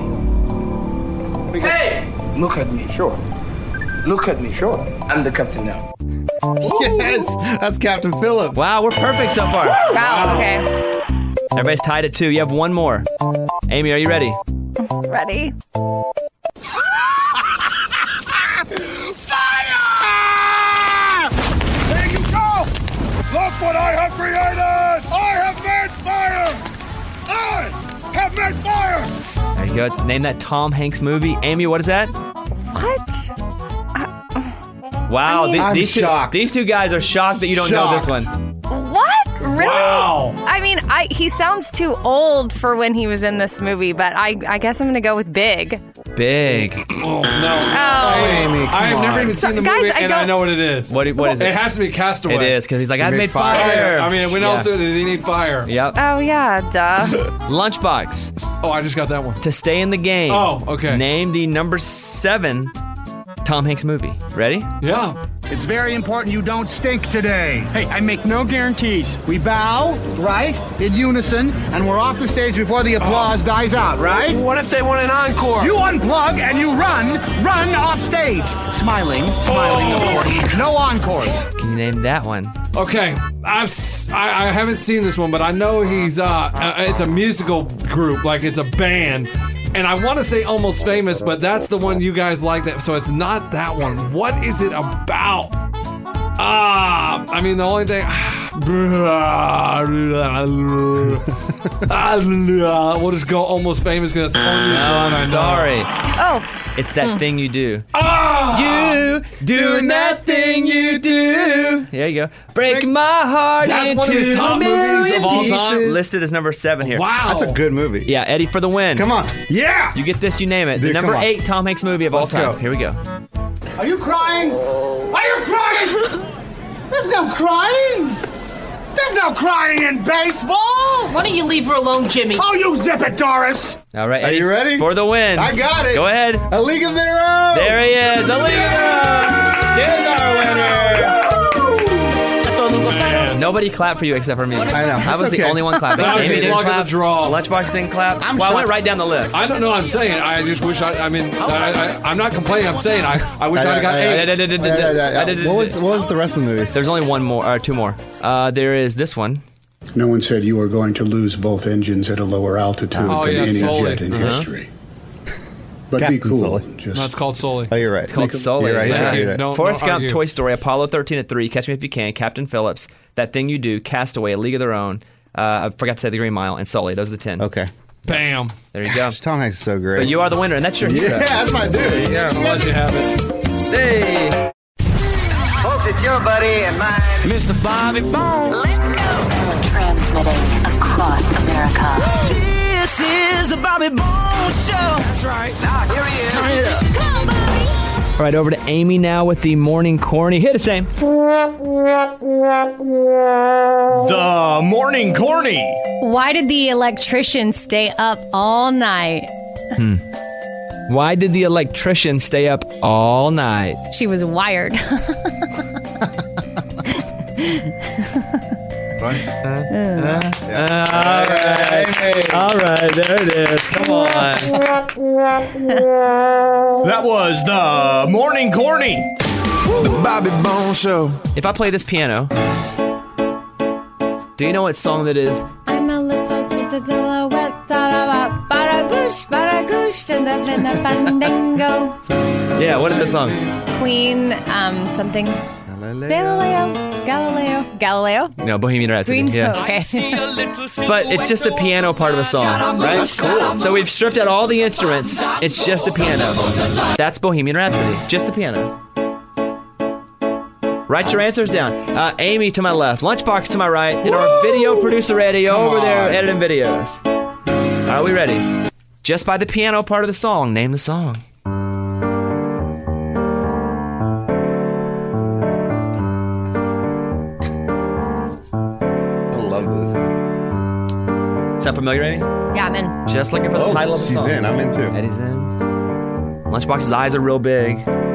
Hey! Look at me. Sure. Look at me. Sure. I'm the captain now. Yes, that's Captain Phillips. Wow, we're perfect so far. Wow, okay. Everybody's tied at 2. You have one more. Amy, are you ready? Ready? Fire! There you go! Look what I have created! I have made fire! I have made fire! There you go. Name that Tom Hanks movie. Amy, what is that? What? Wow, I mean- I'm these shocked. These two guys are shocked that you don't know this one. What? Really? Wow. I mean, he sounds too old for when he was in this movie, but I guess I'm going to go with Big. Big. Oh, no. Oh. Amy, I have come never on. even seen the Guys, movie, I and I don't- know what it is. What is it? It has to be Castaway. It is, because he's like, I made made fire. fire. I mean, when else Yeah. does he need fire? Yep. Oh, yeah, duh. Lunchbox. Oh, I just got that one. To stay in the game. Oh, okay. Name the number 7 Tom Hanks movie. Ready? Yeah. It's very important you don't stink today. Hey, I make no guarantees. We bow, right? In unison, and we're off the stage before the applause dies out, right? What if they want an encore? You unplug and you run off stage. Smiling, of course. No encore. Can you name that one? Okay, I haven't seen this one, but I know he's it's a musical group, like it's a band, and I want to say Almost Famous, but that's the one you guys like that, so it's not that one. What is it about? I mean the only thing, What is go almost famous? Because No, I'm sorry. Oh. It's that thing you do. Ah! You doing that thing you do. There you go. Break my heart That's into one of his top a million movies of all pieces. time? Listed as number 7 here. Wow. That's a good movie. Yeah, Eddie for the win. Come on. Yeah. You get this, you name it. The Dude, number come on. 8 Tom Hanks movie of Let's all time. go. Here we go. Are you crying? Are you crying? There's no crying. There's no crying in baseball. Why don't you leave her alone, Jimmy? Oh, you zip it, Doris. All right, Are Eddie, you ready? For the win. I got it. Go ahead. A League of Their Own. There he is. A League of Their Own. Here's our winner. Nobody clapped for you except for me. I know. I was That's the okay. only one clapping. That was Jamie as didn't long as clap. the draw. Lunchbox didn't clap. I'm Well, I went shocked. right down the list. I don't know. I'm saying. I just wish. I'm not complaining. I'm saying. I wish I'd got 8. What was the rest of the movies? There's only one more, or 2 more. There is this one. No one said you were going to lose both engines at a lower altitude Oh, than yeah, any Sully. jet in Uh-huh. history. But Captain be cool. Sully. Just No, it's called Sully. Oh, you're right. It's called Sully. You're right. Yeah. You're right. Don't Forrest Gump, argue. Toy Story, Apollo 13 at 3, Catch Me If You Can, Captain Phillips, That Thing You Do, Castaway, A League of Their Own. I forgot to say The Green Mile and Sully. Those are the 10. Okay. Bam. There you go. Tom Hanks is so great. But you are the winner, and that's your Yeah, that's my dude. Yeah. I'll let you have it. Hey. Folks, it's your buddy and mine, Mr. Bobby Bones. Transmitting across America. This is the Bobby Bones Show. That's right. Now, here he is. Turn it up. Come on, Bobby. All right, over to Amy now with the Morning Corny. Hit us, Amy. The Morning Corny. Why did the electrician stay up all night? Why did the electrician stay up all night? She was wired. All right, there it is. Come on. That was the Morning Corny. The Bobby Bones Show. If I play this piano, do you know what song that is? I'm a little silhouette, baragoosh, baragoosh, and the fandango. Yeah, what is that song? Queen, something. Galileo. No, Bohemian Rhapsody. Green. Yeah. Okay. But it's just a piano part of a song, right? That's cool. So we've stripped out all the instruments. It's just a piano. That's Bohemian Rhapsody. Just a piano. Write your answers down. Amy to my left, Lunchbox to my right, and our video producer Eddie over there editing videos. Are we ready? Just by the piano part of the song, name the song. I love this. Is that familiar, Amy? Yeah, I'm in. Just looking for the title of the she's song. in. I'm in too. Eddie's in. Lunchbox's eyes are real big.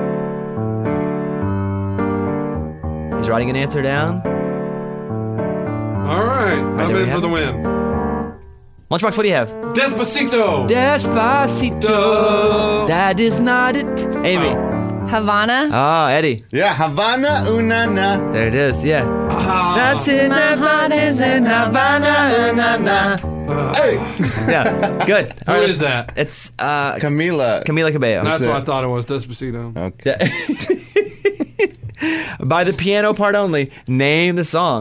He's writing an answer down. All right. I'm there we in for have the it. win. Lunchbox, what do you have? Despacito. Despacito. That is not it. Amy. Havana. Oh, Eddie. Yeah, Havana, una, na. There it is. Yeah. That's it. My heart is in Havana. Na, na. Hey. Yeah. Good. Who is that? It's Camila. Camila Cabello. That's it. what I thought it was. Despacito. Okay. By the piano part only, name the song.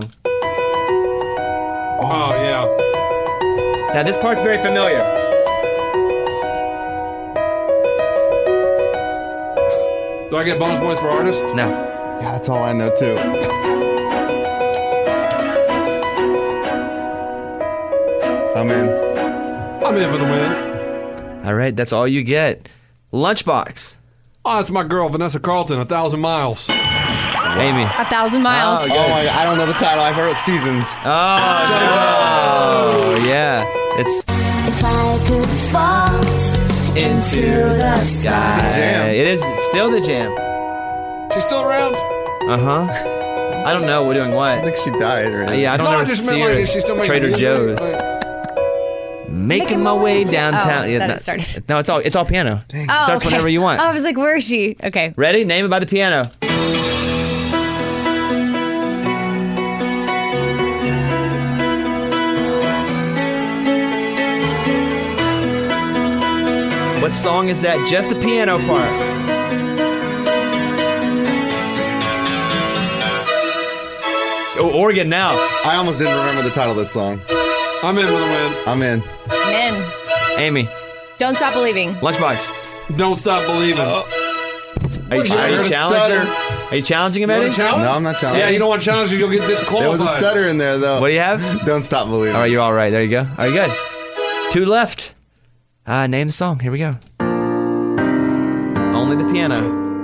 Oh, yeah. Now this part's very familiar. Do I get bonus points for artist? No. Yeah, that's all I know too. I'm in. I'm in for the win. All right, that's all you get. Lunchbox. Oh, it's my girl, Vanessa Carlton, 1,000 Miles. Amy. 1,000 miles. Oh my God, I don't know the title. I've heard it Seasons. Oh, yeah. It's If I could fall into the sky. The jam. It is still the jam. She's still around? Uh-huh. I don't know. We're doing what? I think she died already. Yeah, I don't No, know. I just meant like she's still making Trader music. Joe's. Making my way downtown. Oh, Yeah, that no, it started. No, it's all piano. Oh, Starts okay. whenever you want. Oh, I was like, where is she? Okay. Ready? Name it by the piano. What song is that? Just the piano part. Oh, organ now. I almost didn't remember the title of this song. I'm in for the win. I'm in. Men. Amy. Don't stop believing. Lunchbox. Don't stop believing. Are you challenging? Are you challenging him, Eddie? No, I'm not challenging. Yeah, you don't want to challenge you, you'll get disqualified. There was a stutter in there, though. What do you have? Don't stop believing. All right, you're all right. There you go. All right, good. 2 left. Name the song. Here we go. Only the piano.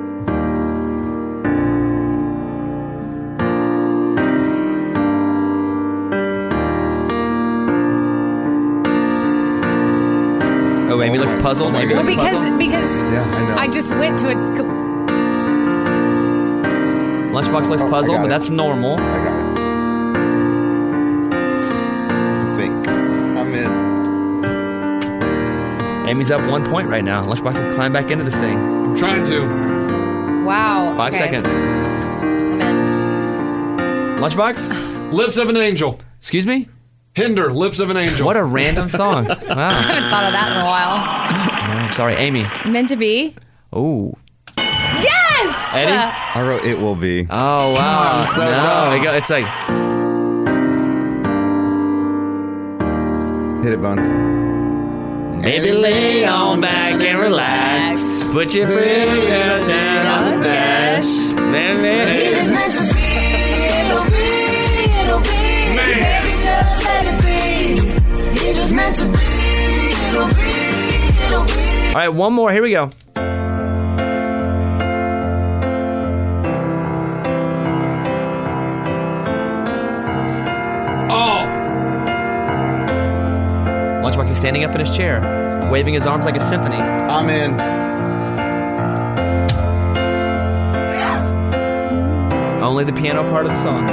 Oh, Amy looks puzzled. Maybe Well, because Yeah, I know. I just went to a. Lunchbox looks puzzled, but that's normal. I got it. I think. I'm in. Amy's up 1 point right now. Lunchbox can climb back into this thing. I'm trying to. Wow. 5 seconds. I'm in. Lunchbox? Lips of an Angel. Excuse me? Hinder, Lips of an Angel. What a random song. Wow. I haven't thought of that in a while. I'm sorry, Amy. Meant to be. Oh. Yes! Eddie? I wrote It Will Be. Oh, wow. So no, wrong. it's like... Hit it, Bones. Maybe lay on back and relax. Put your pretty girl down on the dash. Man, If it's meant to be, it'll be, it'll be. Baby, just let it be. If it's meant to be, it'll be, it'll be. All right, one more. Here we go. Oh! Lunchbox is standing up in his chair, waving his arms like a symphony. I'm in. Only the piano part of the song.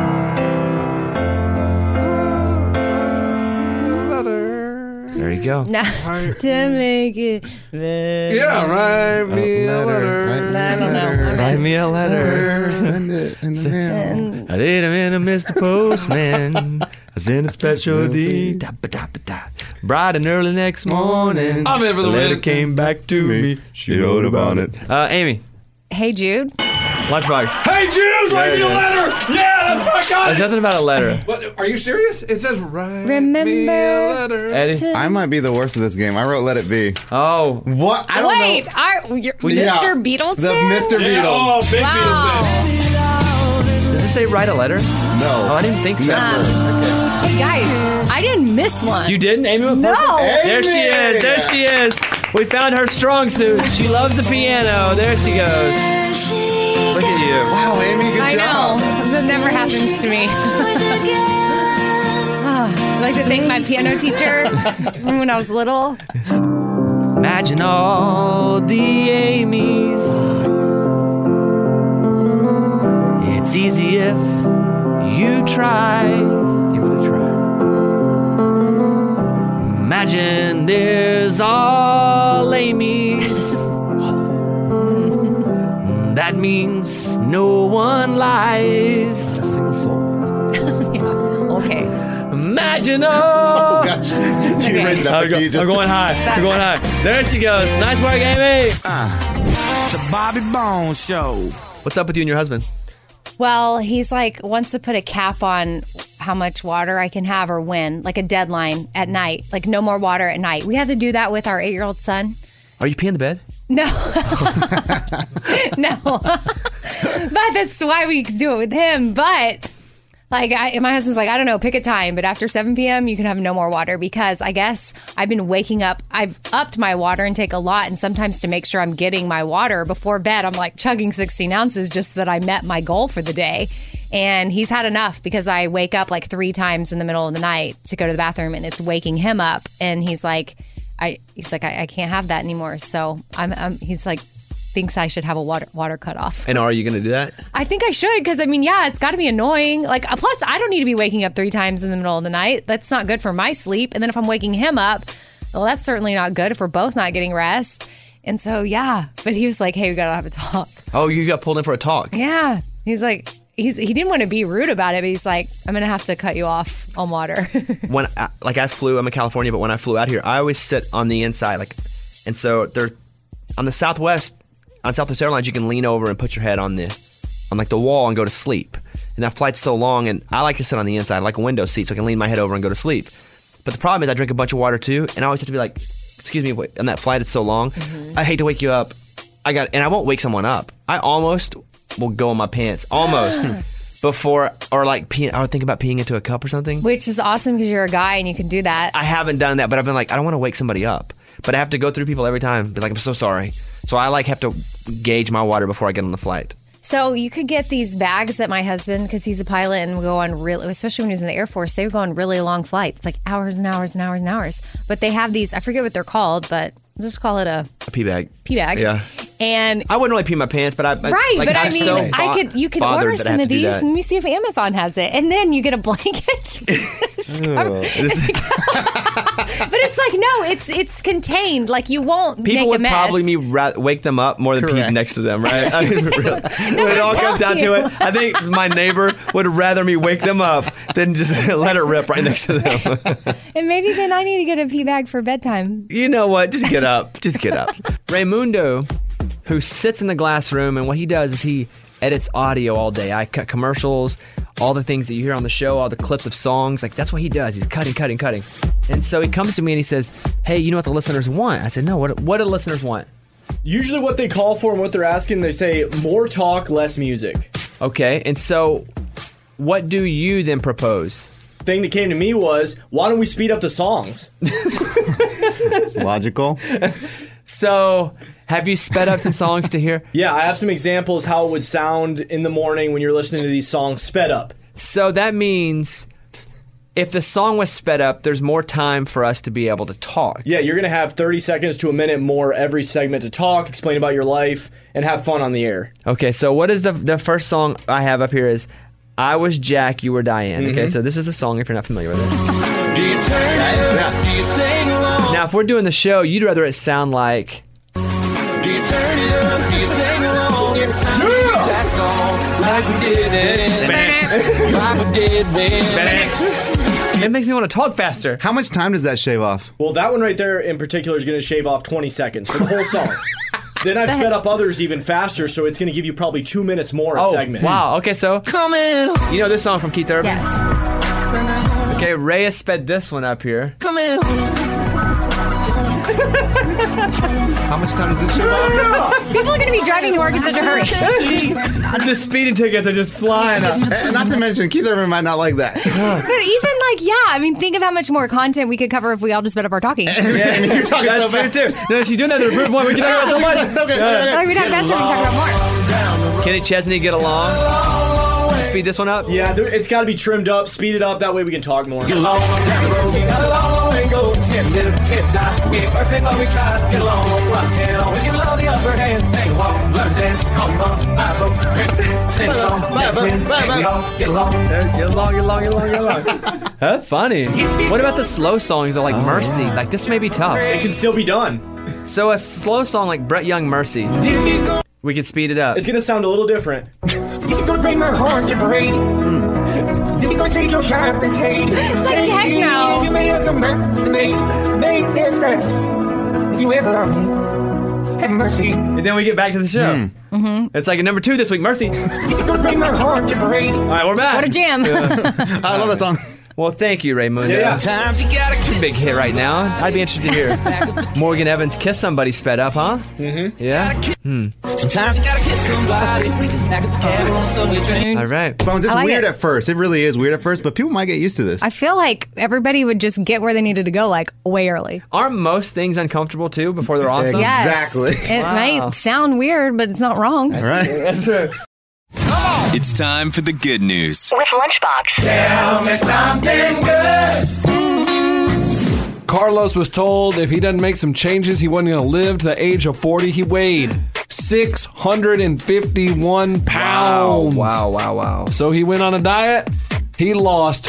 There you go. No. To make it better. Yeah, write me a letter. I don't know. Write me a letter. Send it in the mail. I did him in a Mr. Postman. I sent a special deed. Da, ba, da, ba, da. Bright and early next morning. I'm in for the letter win. came back to me. She wrote about it. Amy. Hey, Jude. Lunchbox. Hey, Jude, write me a letter. Yeah, that's what I got. There's nothing about a letter. What, are you serious? It says write Remember me a letter. Eddie. I might be the worst of this game. I wrote Let It Be. Oh. What? I don't Wait, know. you're Yeah. Mr. Beatles The fan? Mr. Beatles. Oh, big Wow. Beatles Does it say write a letter? No. Oh, I didn't think so. Never. Hey, guys, I didn't miss one. You didn't? Amy? No. There she is. There she is. We found her strong suit. She loves the piano. There she goes. Look at you. Wow, Amy, good I job. know. That never happens to me. I'd like to thank my piano teacher from when I was little. Imagine all the Amy's. It's easy if you try. Give it a try. Imagine there's all Amy's. That means no one lies. A single soul. Okay. Imagine Oh, gosh. She raised it up. I'm going high. I'm going high. There she goes. Nice work, Amy. The Bobby Bones Show. What's up with you and your husband? Well, he's like wants to put a cap on how much water I can have or when, like a deadline at night, like no more water at night. We have to do that with our 8-year-old son. Are you peeing the bed? No. No. But that's why we do it with him. But like my husband's like, I don't know, pick a time. But after 7 p.m., you can have no more water because I guess I've been waking up. I've upped my water intake a lot. And sometimes to make sure I'm getting my water before bed, I'm like chugging 16 ounces just so that I met my goal for the day. And he's had enough because I wake up like 3 times in the middle of the night to go to the bathroom and it's waking him up. And he's like, I can't have that anymore. So he's like, thinks I should have a water cutoff. And are you going to do that? I think I should because I mean, yeah, it's got to be annoying. Like, plus, I don't need to be waking up 3 times in the middle of the night. That's not good for my sleep. And then if I'm waking him up, well, that's certainly not good if we're both not getting rest. And so, yeah. But he was like, "Hey, we got to have a talk." Oh, you got pulled in for a talk. Yeah. He's like, he didn't want to be rude about it, but he's like, "I'm going to have to cut you off on water." When I'm in California, but when I flew out here, I always sit on the inside, and so they're on the Southwest Airlines. You can lean over and put your head on the wall and go to sleep. and that flight's so long, and I like to sit on the inside, like a window seat, so I can lean my head over and go to sleep. But the problem is I drink a bunch of water too, and I always have to be like, excuse me, wait, on that flight, it's so long. I hate to wake you up. And I won't wake someone up. I almost will go in my pants, almost, before, or like I would think about peeing into a cup or something. Which is awesome because you're a guy and you can do that. I haven't done that, but I've been like, I don't want to wake somebody up. But I have to go through people every time, be like, I'm so sorry. So I like have to gauge my water before I get on the flight. So you could get these bags that my husband, because he's a pilot and would go on especially when he was in the Air Force, they would go on really long flights, like hours and hours and hours and hours. But they have these, I forget what they're called, but let's just call it a pee bag. Pee bag. Yeah. And I wouldn't really pee my pants, but you could order some of these. Let me see if Amazon has it, and then you get a blanket. But it's like, no, it's contained. Like you won't People make would a mess. probably wake them up more than pee next to them, right? I mean, when it all comes down to it, I think my neighbor would rather me wake them up than just let it rip right next to them. And maybe then I need to get a pee bag for bedtime. You know what? Just get up. Just get up. Raymundo, who sits in the glass room, and what he does is he edits audio all day. I cut commercials, all the things that you hear on the show, all the clips of songs. Like, that's what he does. He's cutting. And so he comes to me and he says, hey, you know what the listeners want? I said, no, what do the listeners want? Usually what they call for and what they're asking, they say more talk, less music. Okay, and so what do you then propose? Thing that came to me was, why don't we speed up the songs? It's logical. So, have you sped up some songs to hear? Yeah, I have some examples how it would sound in the morning when you're listening to these songs sped up. So that means if the song was sped up, there's more time for us to be able to talk. Yeah, you're going to have 30 seconds to a minute more every segment to talk, explain about your life, and have fun on the air. Okay, so what is the first song I have up here is I Was Jack, You Were Diane. Okay, so this is the song if you're not familiar with it. Do you turn it up? Do you sing along? Now, if we're doing the show, you'd rather it sound like... Do you turn it up? Do you sing along? Every time we do that song, like we did it. Like we did it. It makes me want to talk faster. How much time does that shave off? Well, that one right there in particular is going to shave off 20 seconds for the whole song. Then I've sped up others even faster, so it's going to give you probably 2 minutes more a segment. Wow. Okay, so Come in. You know this song from Keith Urban? Yes. Okay, Ray has sped this one up here. Come in. How much time does this shave off? People are going to be driving to work in such a hurry. The speeding tickets are just flying up. And not to mention, Keith Urban might not like that. But even I mean, think of how much more content we could cover if we all just sped up our talking. Yeah, you're talking That's so true, fast. too. No, she's doing that to prove one. We can talk about so much. Okay. Like we talk faster, we can talk about more. Kenny Chesney, get along. Speed this one up? Yeah, it's got to be trimmed up, speed it up, that way we can talk more. Get along down the road, we got a long way to go. Step, die. We ain't perfect, but we try to get along. Well, can't always get along the upper hand. Take a walk, learn to dance, call your mom, buy a boat, sing a song, we all get along. Get along. That's funny. What about the slow songs that are like Mercy? Like, this may be tough. It can still be done. So a slow song like Brett Young, Mercy, we could speed it up. It's going to sound a little different. If you're gonna bring my heart to parade, if you're gonna take your shot, then take. It's like techno. You may have come back to make this last. If you ever love me, have mercy. And then we get back to the show. It's like a number 2 this week, Mercy. If you're gonna bring my heart to parade. All right, we're back. What a jam. I love that song. Well, thank you, Raymond. Yeah. Sometimes you gotta It's a big hit right now. I'd be interested to hear Morgan Evans Kiss Somebody sped up, huh? Mm-hmm. Yeah? Sometimes you gotta kiss somebody. Back at the cabin on Sunday train. All right. Bones, it's I like weird it. at first. It really is weird at first, but people might get used to this. I feel like everybody would just get where they needed to go, like, way early. Aren't most things uncomfortable, too, before they're awesome? Yes. Exactly. It might sound weird, but it's not wrong. All right. That's right. It's time for the good news. With Lunchbox. Tell me something good. Carlos was told if he doesn't make some changes, he wasn't going to live to the age of 40. He weighed 651 pounds. Wow. So he went on a diet. He lost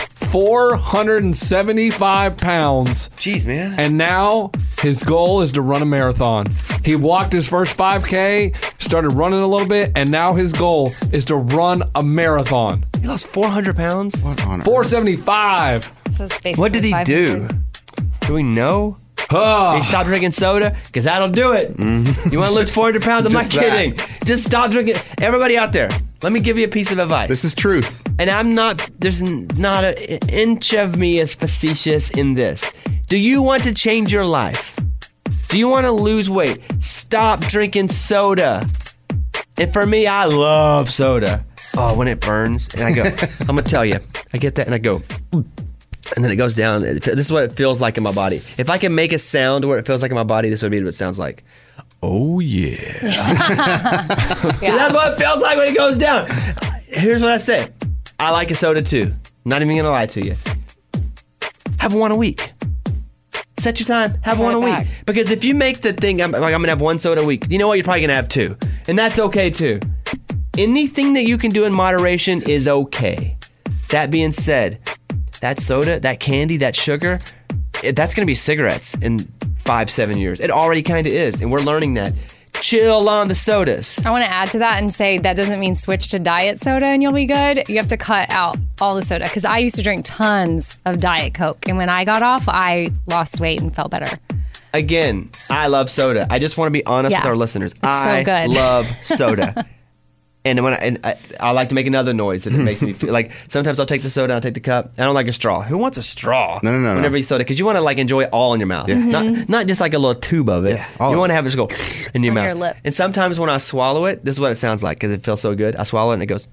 475 pounds. Jeez, man. And now his goal is to run a marathon. He walked his first 5K, started running a little bit, and now his goal is to run a marathon. He lost 400 pounds? 475. So it's basically What did he 500. do? Do we know? He stopped drinking soda? Because that'll do it. You want to lose 400 pounds? I'm not Just that. kidding. Just stop drinking. Everybody out there, let me give you a piece of advice. This is truth. and there's not an inch of me as facetious in this. Do you want to change your life? Do you want to lose weight? Stop drinking soda. And for me, I love soda. Oh, when it burns, and I go, I'm going to tell you, I get that and I go, and then it goes down. This is what it feels like in my body. If I can make a sound where it feels like in my body, this would be what it sounds like. Oh, yeah. That's what it feels like when it goes down. Here's what I say. I like a soda too. Not even going to lie to you. Have one a week. Set your time. Have one a week. Because if you make the thing, I'm going to have one soda a week, you know what? You're probably going to have two. And that's okay too. Anything that you can do in moderation is okay. That being said, that soda, that candy, that sugar, that's going to be cigarettes in 5-7 years. It already kind of is. And we're learning that. Chill on the sodas. I want to add to that and say that doesn't mean switch to diet soda and you'll be good. You have to cut out all the soda because I used to drink tons of Diet Coke. And when I got off, I lost weight and felt better. Again, I love soda. I just want to be honest with our listeners. I love soda. And when I like to make another noise that it makes me feel like sometimes I'll take the soda, I'll take the cup. I don't like a straw. Who wants a straw? No. Whenever you soda, because you want to like enjoy it all in your mouth, not just like a little tube of it. Yeah. You want to have it just go in your mouth. Your lips. And sometimes when I swallow it, this is what it sounds like because it feels so good. I swallow it and it goes,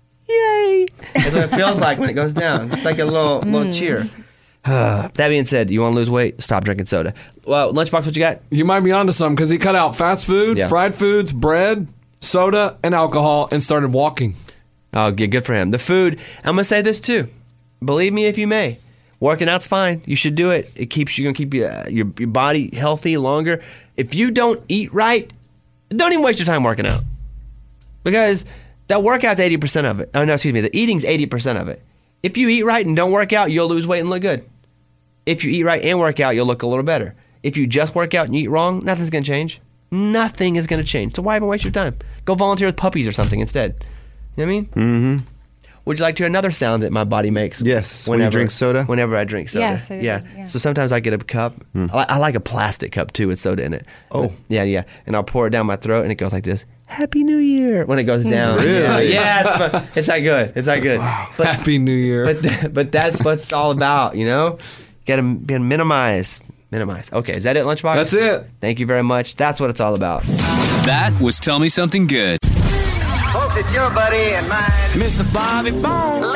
yay! That's what it feels like when it goes down. It's like a little cheer. That being said, you want to lose weight? Stop drinking soda. Well, Lunchbox, what you got? You might be onto something because he cut out fast food, fried foods, bread, soda, and alcohol, and started walking. Oh, good for him. The food, I'm going to say this too. Believe me if you may. Working out's fine. You should do it. It keeps you going to keep your body healthy longer. If you don't eat right, don't even waste your time working out. Because that workout's 80% of it. Oh, no, excuse me. The eating's 80% of it. If you eat right and don't work out, you'll lose weight and look good. If you eat right and work out, you'll look a little better. If you just work out and you eat wrong, nothing's going to change. Nothing is going to change. So why even waste your time? Go volunteer with puppies or something instead. You know what I mean? Mm-hmm. Would you like to hear another sound that my body makes? Yes. When you drink soda? Whenever I drink soda. Yes, yeah. So sometimes I get a cup. I like a plastic cup too with soda in it. Oh. Yeah. And I'll pour it down my throat and it goes like this. Happy New Year when it goes down. Really? Yeah. It's that good. It's that good. Wow. Happy New Year. But that's what it's all about, you know? Got to minimize. Okay, is that it, Lunchbox? That's it. Thank you very much. That's what it's all about. That was Tell Me Something Good. Folks, it's your buddy and mine, Mr. Bobby Bones.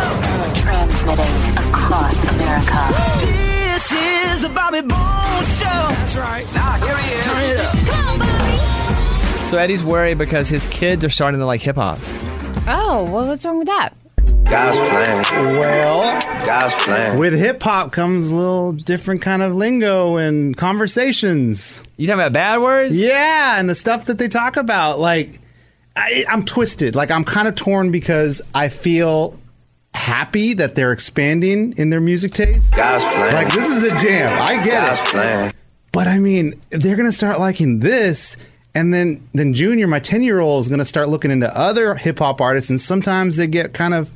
Transmitting across America. This is the Bobby Bones Show. That's right. Now here he is. Turn it up. Come on, Bobby. So Eddie's worried because his kids are starting to like hip hop. Oh, well, what's wrong with that? God's plan. Well, God's plan. with hip hop comes a little different kind of lingo and conversations. You talking about bad words? Yeah, and the stuff that they talk about. Like, I'm twisted. Like, I'm kind of torn because I feel happy that they're expanding in their music taste. God's plan. Like, this is a jam. I get God's it. plan. But I mean, they're going to start liking this. And then Junior, my 10-year-old, is going to start looking into other hip hop artists. And sometimes they get kind of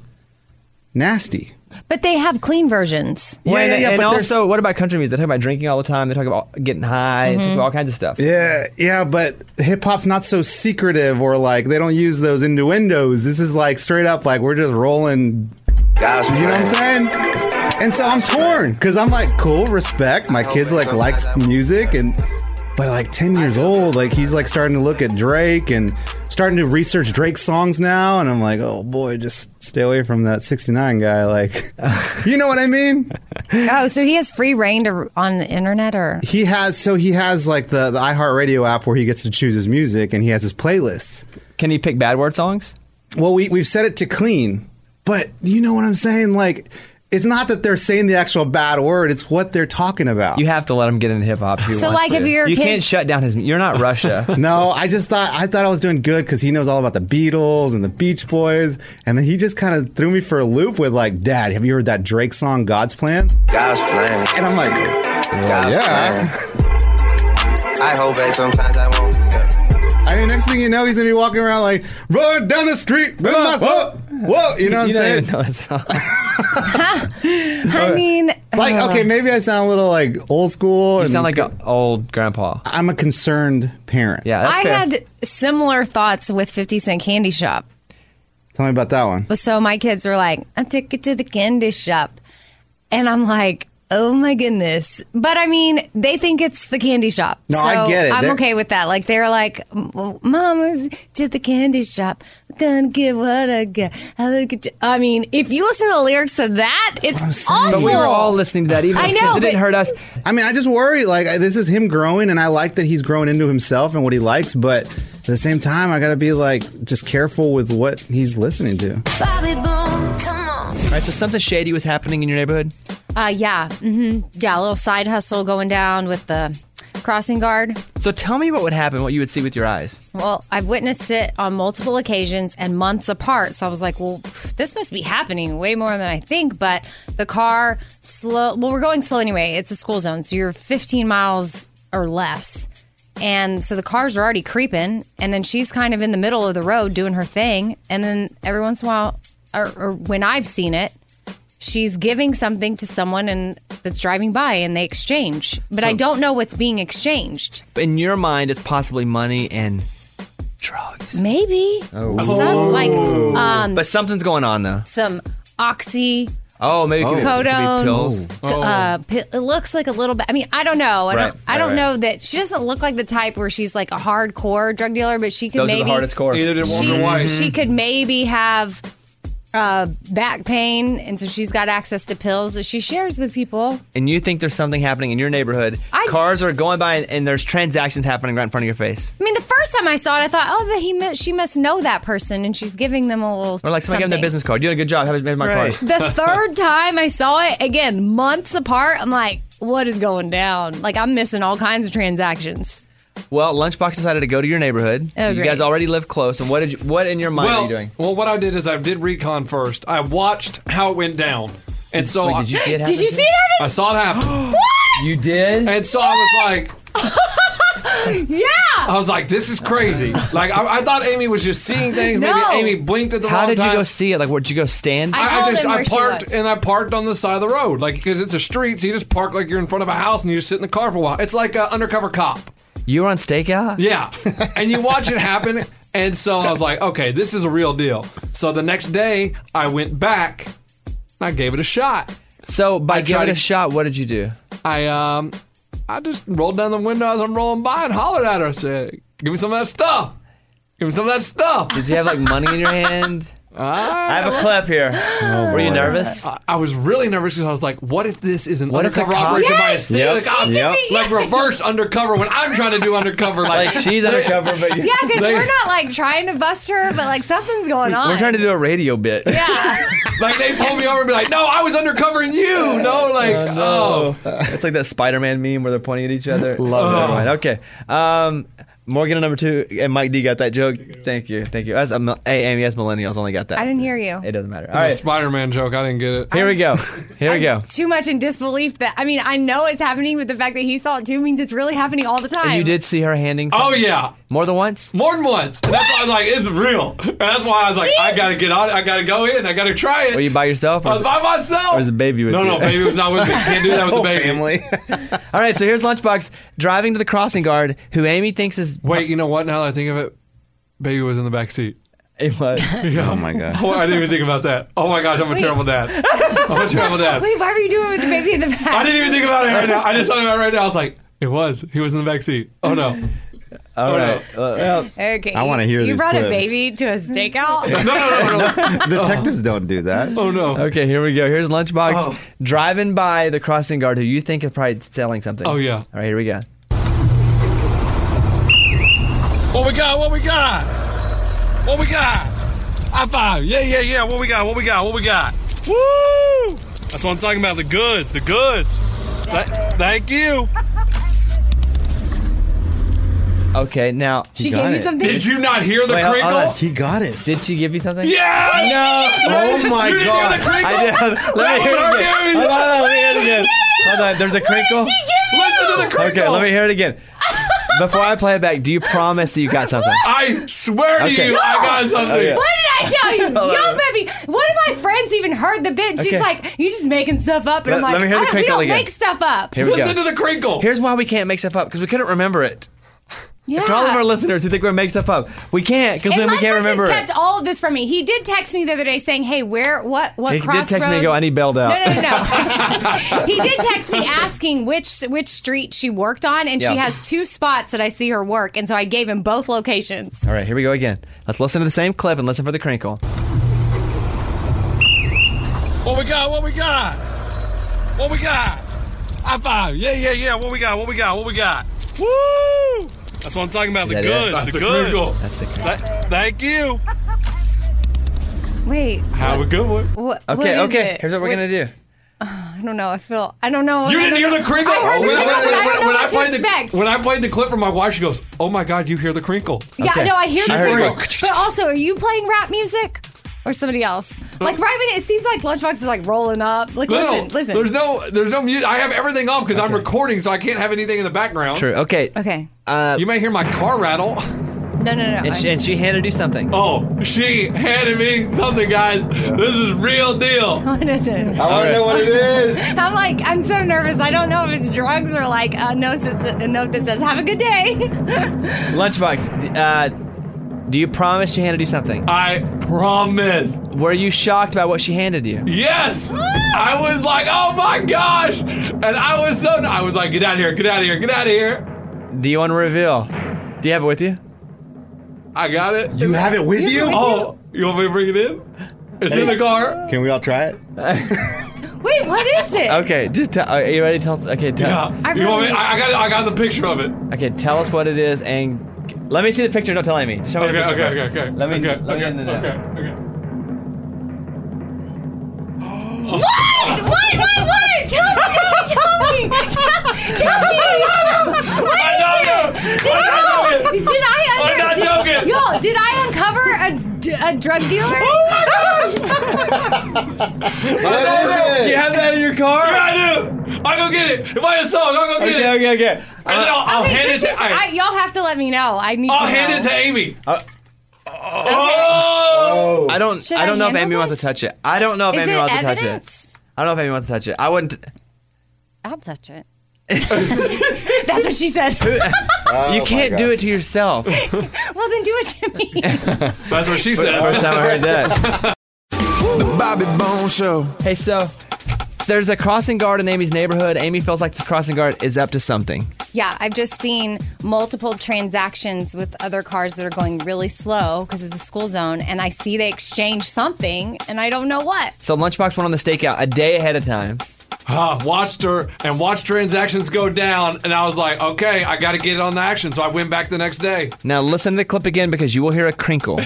nasty. But they have clean versions. Yeah, And but also, what about country music? They talk about drinking all the time. They talk about getting high. They talk about all kinds of stuff. Yeah, but hip hop's not so secretive or like they don't use those innuendos. This is like straight up like we're just rolling. God's plan. You know what I'm saying? And so I'm torn because I'm like, cool, respect. My kid's like likes music but like 10 years old, like he's like starting to look at Drake and starting to research Drake songs now. And I'm like, oh boy, just stay away from that 69 guy. Like, you know what I mean? Oh, so he has free reign on the internet or? He has like the iHeartRadio app where he gets to choose his music and he has his playlists. Can he pick bad word songs? Well, we've set it to clean, but you know what I'm saying? Like, it's not that they're saying the actual bad word; it's what they're talking about. You have to let him get into hip hop. So, like, if your you kid... can't shut down his. You're not Russia. No, I thought I was doing good because he knows all about the Beatles and the Beach Boys, and then he just kind of threw me for a loop with like, "Dad, have you heard that Drake song, God's Plan?" God's plan. And I'm like, God's yeah. plan. I hope that sometimes I won't. I mean, next thing you know, he's gonna be walking around like, "Run down the street, whoa," you know what I'm saying? Don't even know that song. I mean, like, okay, maybe I sound a little like old school. You sound like an old grandpa. I'm a concerned parent. Yeah, that's I fair. had similar thoughts with 50 Cent Candy Shop. Tell me about that one. So my kids were like, I took it to the candy shop. And I'm like, oh my goodness. But I mean, they think it's the candy shop. No, so I get it. I'm okay with that. Like, they're like, Mom was to the candy shop. Gonna get what I got. I mean, if you listen to the lyrics to that, it's awful. But we were all listening to that. Even I as know, kids, it didn't but- hurt us. I mean, I just worry, like, this is him growing, and I like that he's growing into himself and what he likes, but at the same time, I gotta be, like, just careful with what he's listening to. All right, so something shady was happening in your neighborhood? Yeah. Yeah, a little side hustle going down with the crossing guard. So tell me what would happen, what you would see with your eyes. Well, I've witnessed it on multiple occasions and months apart. So I was like, well, this must be happening way more than I think. But the car slow. Well, we're going slow anyway. It's a school zone. So you're 15 miles or less. And so the cars are already creeping. And then she's kind of in the middle of the road doing her thing. And then every once in a while, or when I've seen it, she's giving something to someone and that's driving by and they exchange. But I don't know what's being exchanged. In your mind, it's possibly money and drugs. Maybe. But something's going on, though. Some oxy. Oh, maybe it could be Codone. pills. It looks like a little bit. I mean, I don't know. I don't Right. know that she doesn't look like the type where she's like a hardcore drug dealer, but she could Those maybe are the hardest core. Either did Walter White. she could maybe have back pain, and so she's got access to pills that she shares with people. And you think there's something happening in your neighborhood. Cars are going by and there's transactions happening right in front of your face. I mean, the first time I saw it, I thought, oh, she must know that person, and she's giving them a little Or like somebody gave them their business card. You did a good job. Here's my card. The third time I saw it, again, months apart, I'm like, what is going down? Like, I'm missing all kinds of transactions. Well, Lunchbox decided to go to your neighborhood. Oh, you great. guys already live close. And what in your mind are you doing? Well, what I did is I did recon first. I watched how it went down. And so Wait, did you see it happen? Did you see it happen? I saw it happen. What? You did? And so I was like, Yeah. I was like, this is crazy. Like, I thought Amy was just seeing things. No. Maybe Amy blinked at the How wrong did you time. go see it? Like, where did you go stand? I parked on the side of the road, like, because it's a street, so you just park like you're in front of a house and you just sit in the car for a while. It's like an undercover cop. You were on stakeout? Yeah. And you watch it happen, and so I was like, okay, this is a real deal. So the next day, I went back and I gave it a shot. So by giving it a shot, what did you do? I just rolled down the window as I'm rolling by and hollered at her. I said, give me some of that stuff. Give me some of that stuff. Did you have like money in your hand? I have a clip here. Were you nervous? I was really nervous because I was like, what if this is an What if the undercover cop- operation by a Yes! stick? Yes! Like, Yep. like reverse undercover when I'm trying to do undercover. Like she's undercover, but Yeah, because we're not like trying to bust her, but like something's going on. We're trying to do a radio bit. Yeah. Like they pulled me over and be like, no, I was undercovering you. No, like, oh. It's like that Spider-Man meme where they're pointing at each other. Love Never it. mind. Okay. Morgan at number 2 and Mike D got that joke. Thank you. As Amy, as millennials only got that. I didn't hear you. It doesn't matter. All All right. right. Spider-Man joke. I didn't get it. Here we go. Here we go. Too much in disbelief that, I mean, I know it's happening, but the fact that he saw it too means it's really happening all the time. And you did see her handing. Oh, yeah. More than once? More than once. And that's why I was like, it's real. And that's why I was like, I got to get on it. I got to go in. I got to try it. Were you by yourself? I was by myself. Or was the baby with you? No, baby was not with me. Can't do that with the baby. Family. All right, so here's Lunchbox driving to the crossing guard, who Amy thinks is. Wait, you know what? Now that I think of it, baby was in the back seat. It was. Yeah. Oh my god. Oh, I didn't even think about that. Oh my gosh, I'm a terrible dad. I'm a terrible dad. Wait, why were you doing it with the baby in the back? I didn't even think about it right now. I just thought about it right now. I was like, he was in the back seat. Oh no. All right. Well, Okay. I wanna hear You these brought clips. a baby to a stakeout? No. Detectives don't do that. Oh no. okay, here we go. Here's Lunchbox driving by the crossing guard, who you think is probably selling something. Oh yeah. All right, here we go. What we got? What we got? What we got? High five. Yeah. What we got? What we got? What we got? Woo! That's what I'm talking about. The goods. The goods. Thank you. Okay, now. She gave you something? Did you not hear the Wait, hold crinkle? on. He got it. Did she give you something? Yeah! No! Oh my You didn't god. hear the crinkle? I did. Let me hear it again. Hold on, let me hear it again. Hold on, there's a crinkle. Listen to the crinkle. Okay, let me hear it again. Before I play it back, do you promise that you got something? I swear to Okay. you, I got something. Okay. What did I tell you? Yo, baby. One of my friends even heard the bit. She's Okay. like, you just making stuff up. And I'm Let like, me hear the we crinkle don't again. make stuff up. Here we go. Listen to the crinkle. Here's why we can't make stuff up, because we couldn't remember it. Yeah. To all of our listeners who think we're making stuff up, we can't because then we can't remember has it. kept all of this from me. He did text me the other day saying, "Hey, what He crossroad?" did text me and go, "I need bailed out." No. He did text me asking which street she worked on, and she Yeah. has 2 spots that I see her work, and so I gave him both locations. All right, here we go again. Let's listen to the same clip and listen for the crinkle. What we got? What we got? What we got? High five. Yeah. What we got? What we got? What we got? Woo! That's what I'm talking about. The that good. it? The That's the good. crinkle. That's the crinkle. Thank you. Wait. Have a good one. What Okay. is it? Here's what we're gonna do. I don't know. I don't know. You didn't hear the crinkle? I heard the crinkle, but I don't know what to played expect. when I played the clip for my wife, she goes, "Oh my God, you hear the crinkle?" Yeah, no, I hear the I heard crinkle. it. But also, are you playing rap music? Or somebody else? Like right when it seems like Lunchbox is like rolling up. Like listen. There's no music. I have everything off because I'm recording, so I can't have anything in the background. True. Okay. Okay. You may hear my car rattle. No. And she handed you something. Oh, she handed me something, guys. This is real deal. What is it? I want to know what it is. I'm so nervous. I don't know if it's drugs or like a note that says "Have a good day." Lunchbox, do you promise she handed you something? I promise. Were you shocked by what she handed you? Yes. I was like, oh my gosh. And I was like, get out of here, get out of here, get out of here. Do you want to reveal? Do you have it with you? I got it. You have it with you? Oh, you want me to bring it in? It's in the car. Can we all try it? Wait, what is it? Okay, just tell. Are you ready to tell? Okay, tell. Yeah. You want me? I got the picture of it. Okay, tell us what it is and let me see the picture. Don't tell me. Show me the picture. Okay. Let me. Okay. Let me in the net. Okay. What? Tell me. Tell me. What is it? Did I I'm not joking. Yo, did I uncover a drug dealer? Oh my God! What is it? You have that in your car? Yeah, I do. I'll go get it. If I had a song, I'll go get it. Okay. And then I'll hand it to y'all have to let me know. I need to I'll know. hand it to Amy. Oh. I don't Should know if handle Amy wants to this? touch it. I don't know if Is Amy it wants to touch evidence? it. I don't know if Amy wants to touch it. I wouldn't. I'll touch it. That's what she said. You can't do it to yourself. Well, then do it to me. That's what she said. First time I heard that. The Bobby Bones Show. Hey, so there's a crossing guard in Amy's neighborhood. Amy feels like this crossing guard is up to something. Yeah, I've just seen multiple transactions with other cars that are going really slow because it's a school zone, and I see they exchange something, and I don't know what. So Lunchbox went on the stakeout a day ahead of time. Watched her and watched transactions go down, and I was like, okay, I got to get it on the action. So I went back the next day. Now listen to the clip again because you will hear a crinkle.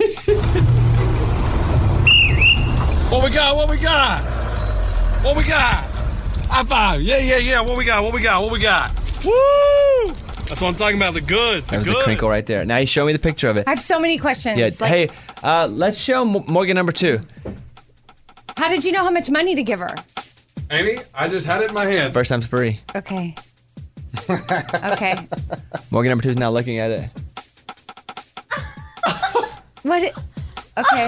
What we got? What we got? What we got? High five. Yeah. What we got? What we got? What we got? Woo! That's what I'm talking about. The goods. That was the crinkle right there. Now you show me the picture of it. I have so many questions. Yeah. Like, Hey, let's show Morgan number 2. how did you know how much money to give her? Amy, I just had it in my hand. First time's free. Okay. Okay. Morgan number 2 is now looking at it. What? Okay.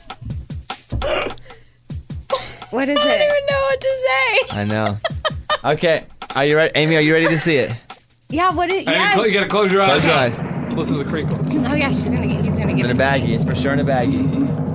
What is it? I don't even know what to say. I know. Okay. Are you ready? Amy, are you ready to see it? Yeah, what is yes. You got to close your eyes. Close your eyes. Listen to the crinkle. Oh yeah, he's gonna It's give in a it. baggie. It's for sure in a baggie.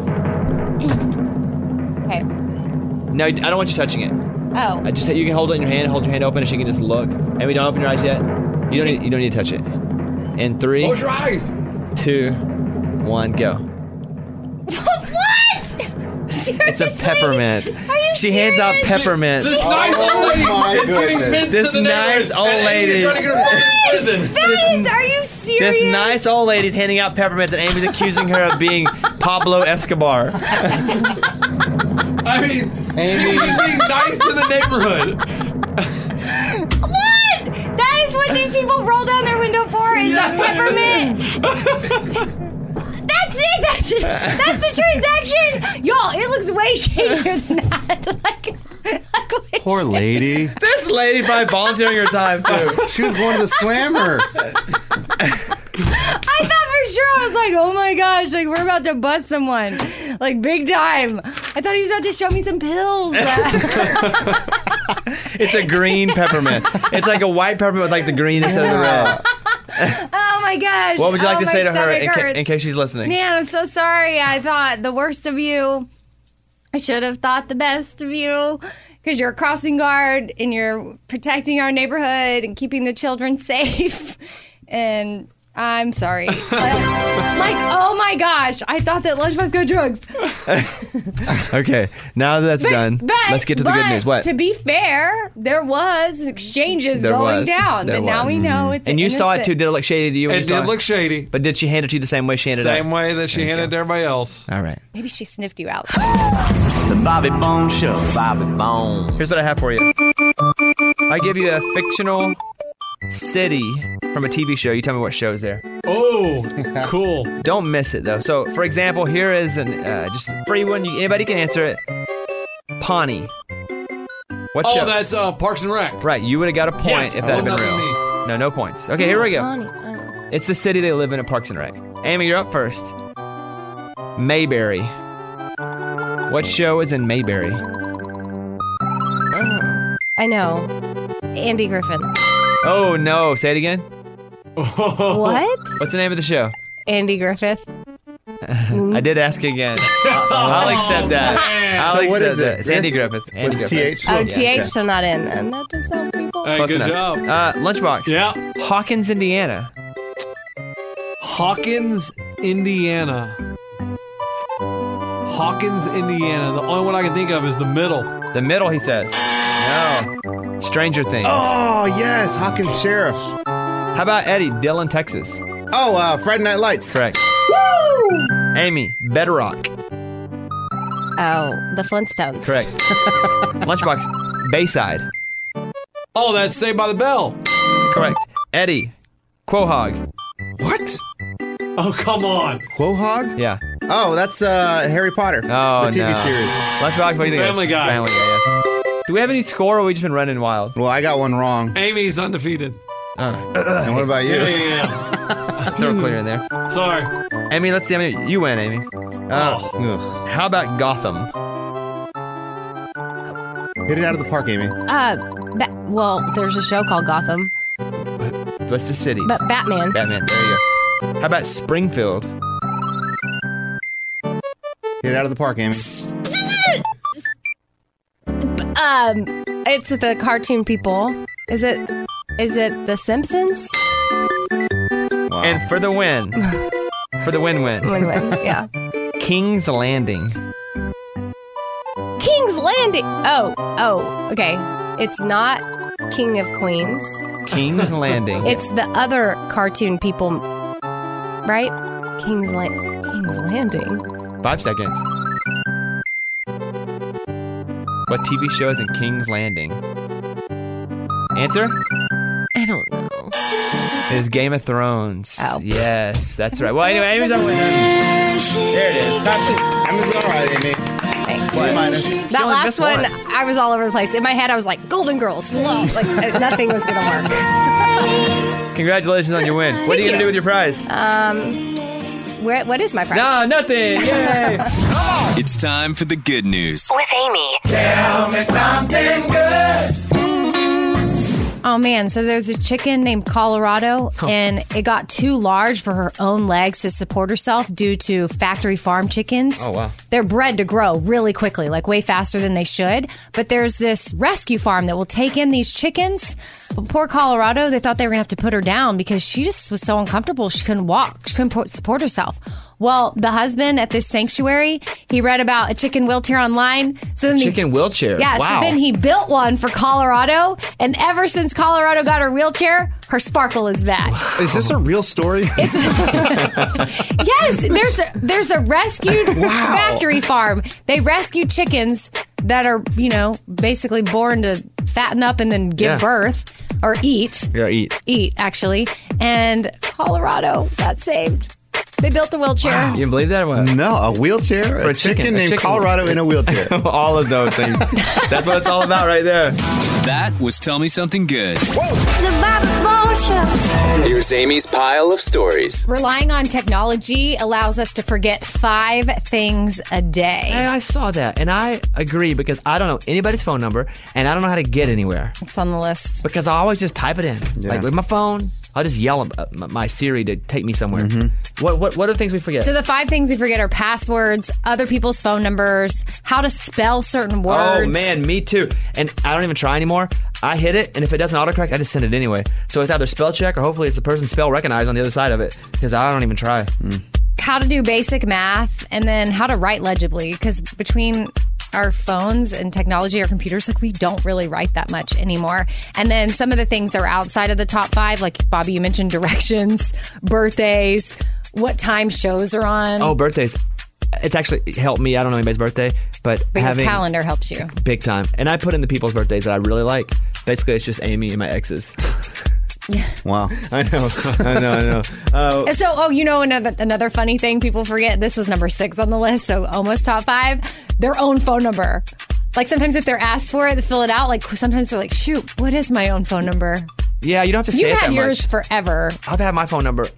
Okay. No, I don't want you touching it. Oh. I just you can hold it in your hand, hold your hand open, and she can just look. Amy, don't open your eyes yet. You don't need to touch it. In 3, Close your eyes. 2, 1, go. What? Seriously? It's a peppermint. Are you She hands out peppermint. This nice old lady is getting mints This to the nice neighbors, old and lady. Amy's trying to get her from prison. Are you serious? This nice old lady's handing out peppermints, and Amy's accusing her of being Pablo Escobar. I mean, Amy, she's being nice to the neighborhood. What? That is what these people roll down their window for? Is a peppermint? That's it. That's the transaction. Y'all, it looks way shadier than that. like way Poor lady. This lady probably volunteering her time too. She was going to the slammer. I thought for sure, I was like, oh my gosh, like we're about to bust someone. Like big time. I thought he was about to show me some pills. It's a green peppermint. It's like a white peppermint with like the green instead of the red. Oh my gosh. What would you like Oh, to my say to her stomach hurts. in case she's listening? Man, I'm so sorry. I thought the worst of you. I should have thought the best of you because you're a crossing guard and you're protecting our neighborhood and keeping the children safe. And I'm sorry. Oh my gosh. I thought that Lunchbox got drugs. Okay, now that's done, let's get to the good news. What? To be fair, there was exchanges going down. There But now was. we know it's And you saw it innocent. too. Did it look shady to you? when It you saw did look shady. But did she hand it to you the same way she handed it out? Same way that she handed it to everybody else. All right. Maybe she sniffed you out. The Bobby Bones Show. Bobby Bones. Here's what I have for you. I give you a fictional city from a TV show. You tell me what show's there. Oh, cool. Don't miss it, though. So, for example, here is just a free one. Anybody can answer it. Pawnee. What show? Oh, that's Parks and Rec. Right, you would have got a point Yes. if that had been nothing real. me. No points. Okay, here we go. It's the city they live in at Parks and Rec. Amy, you're up first. Mayberry. What show is in Mayberry? I know. Andy Griffin. Oh, no. Say it again. What? What's the name of the show? Andy Griffith. I did ask again. I'll accept that. I'll So what accept is that. it? It's Andy Griffith. Andy With Griffith. TH? Oh, Yeah. TH, so not in. And that does help people. Hey, Close good enough. job. Lunchbox. Yeah. Hawkins, Indiana. Hawkins, Indiana. Hawkins, Indiana. The only one I can think of is the middle. The middle, he says. No. Stranger Things. Oh, yes. Hawkins Sheriff. How about Eddie? Dillon, Texas. Oh, Friday Night Lights. Correct. Amy, Bedrock. Oh, the Flintstones. Correct. Lunchbox, Bayside. Oh, that's Saved by the Bell. Correct. Eddie, Quahog. What? Oh, come on. Quahog? Yeah. Oh, that's Harry Potter. Oh, the TV no. series. Lunchbox, what do you think? Family Guy. Family Guy, yes. Do we have any score, or have we just been running wild? Well, I got one wrong. Amy's undefeated. And what about you? Yeah. Throw it clear in there. Sorry. Amy, let's see how many you win, Amy. Ugh. How about Gotham? Hit it out of the park, Amy. Well, there's a show called Gotham. What's the city? But Batman. Batman, there you go. How about Springfield? Hit it out of the park, Amy. It's the cartoon people. Is it The Simpsons? Wow. And for the win. For the win-win. Win-win, yeah. King's Landing. King's Landing. Oh, okay. It's not King of Queens. King's Landing. It's the other cartoon people, right? King's Landing. 5 seconds. What TV show is in King's Landing? Answer? I don't know. It is Game of Thrones. Oh. Yes, that's right. Well, anyway, Amy's our winner. There it is. Amy's all right, Amy. Thanks. What? Minus. That only last missed one, one. I was all over the place. In my head, I was like, Golden Girls, flow. Like, nothing was going to work. Congratulations on your win. What are you going to do with your prize? What is my prize? No, nothing. Yay. It's time for the good news. With Amy. Tell me something good. Oh man, so there's this chicken named Colorado, and it got too large for her own legs to support herself due to factory farm chickens. Oh, wow. They're bred to grow really quickly, like way faster than they should. But there's this rescue farm that will take in these chickens. But poor Colorado, they thought they were going to have to put her down because she just was so uncomfortable. She couldn't walk. She couldn't support herself. Well, the husband at this sanctuary, he read about a chicken wheelchair online. So then Chicken wheelchair? Yeah, Wow. so then he built one for Colorado. And ever since Colorado got her wheelchair, her sparkle is back. Is this a real story? Yes, there's a rescued factory farm. They rescue chickens that are, basically born to fatten up and then give birth or eat. Yeah, Eat, actually. And Colorado got saved. They built a wheelchair. You believe that one? No, a wheelchair? Or A chicken named chicken. Colorado in a wheelchair. All of those things. That's what it's all about right there. That was Tell Me Something Good. The Bobby Bones Show. Here's Amy's pile of stories. Relying on technology allows us to forget 5 things a day. Hey, I saw that, and I agree because I don't know anybody's phone number, and I don't know how to get anywhere. It's on the list. Because I always just type it in. Yeah. Like with my phone, I'll just yell at my Siri to take me somewhere. What are the things we forget? So the 5 things we forget are passwords, other people's phone numbers, how to spell certain words. Oh man, me too. And I don't even try anymore. I hit it, and if it doesn't autocorrect, I just send it anyway. So it's either spell check or hopefully it's the person's spell recognized on the other side of it, because I don't even try. How to do basic math, and then how to write legibly, because between our phones and technology, our computers, like we don't really write that much anymore. And then some of the things that are outside of the top 5, like Bobby, you mentioned directions, birthdays, what time shows are on. Oh, birthdays. It's actually helped me. I don't know anybody's birthday, but having your calendar helps you. Big time. And I put in the people's birthdays that I really like. Basically, it's just Amy and my exes. Wow. I know. So, you know, another funny thing people forget, this was number 6 on the list, so almost top 5, their own phone number. Like sometimes if they're asked for it, they fill it out. Like sometimes they're like, shoot, what is my own phone number? Yeah, you don't have to say it that much. You had yours forever. I've had my phone number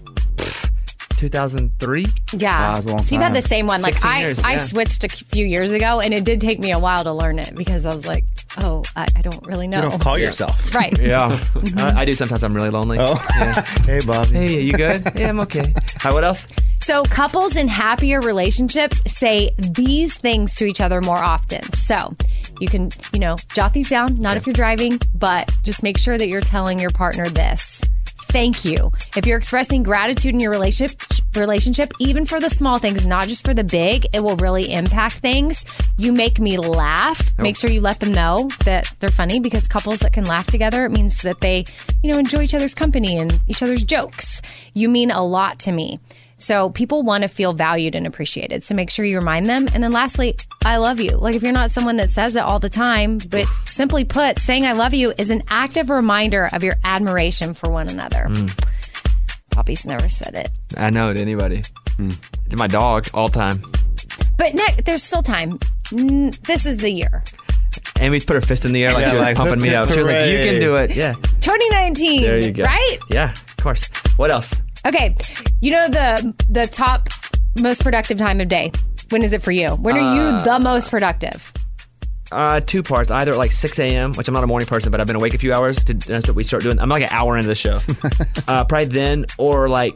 2003. Yeah. That's a long So you've had time. the same one. Like 16 years, I yeah. switched a few years ago, and it did take me a while to learn it because I was like, oh, I don't really know. You don't call yourself. Right. Yeah. I do sometimes. I'm really lonely. Oh. Yeah. Hey, Bobby. Hey, you good? Yeah, I'm okay. All right, what else? So couples in happier relationships say these things to each other more often. So you can, jot these down, not if you're driving, but just make sure that you're telling your partner this. Thank you. If you're expressing gratitude in your relationship, even for the small things, not just for the big, it will really impact things. You make me laugh. Make sure you let them know that they're funny, because couples that can laugh together, it means that they, enjoy each other's company and each other's jokes. You mean a lot to me. So people want to feel valued and appreciated. So make sure you remind them. And then lastly, I love you. Like if you're not someone that says it all the time, but simply put, saying I love you is an active reminder of your admiration for one another. Poppy's never said it. I know to anybody. To my dog, all time. But Nick, there's still time. This is the year. Amy's put her fist in the air like she was pumping me up. She was like, you can do it. Yeah. 2019. There you go. Right? Yeah, of course. What else? Okay. The top most productive time of day. When is it for you? When are you the most productive? 2 parts. Either at like 6 a.m., which I'm not a morning person, but I've been awake a few hours. That's what we start doing. I'm like an hour into the show. Probably then, or like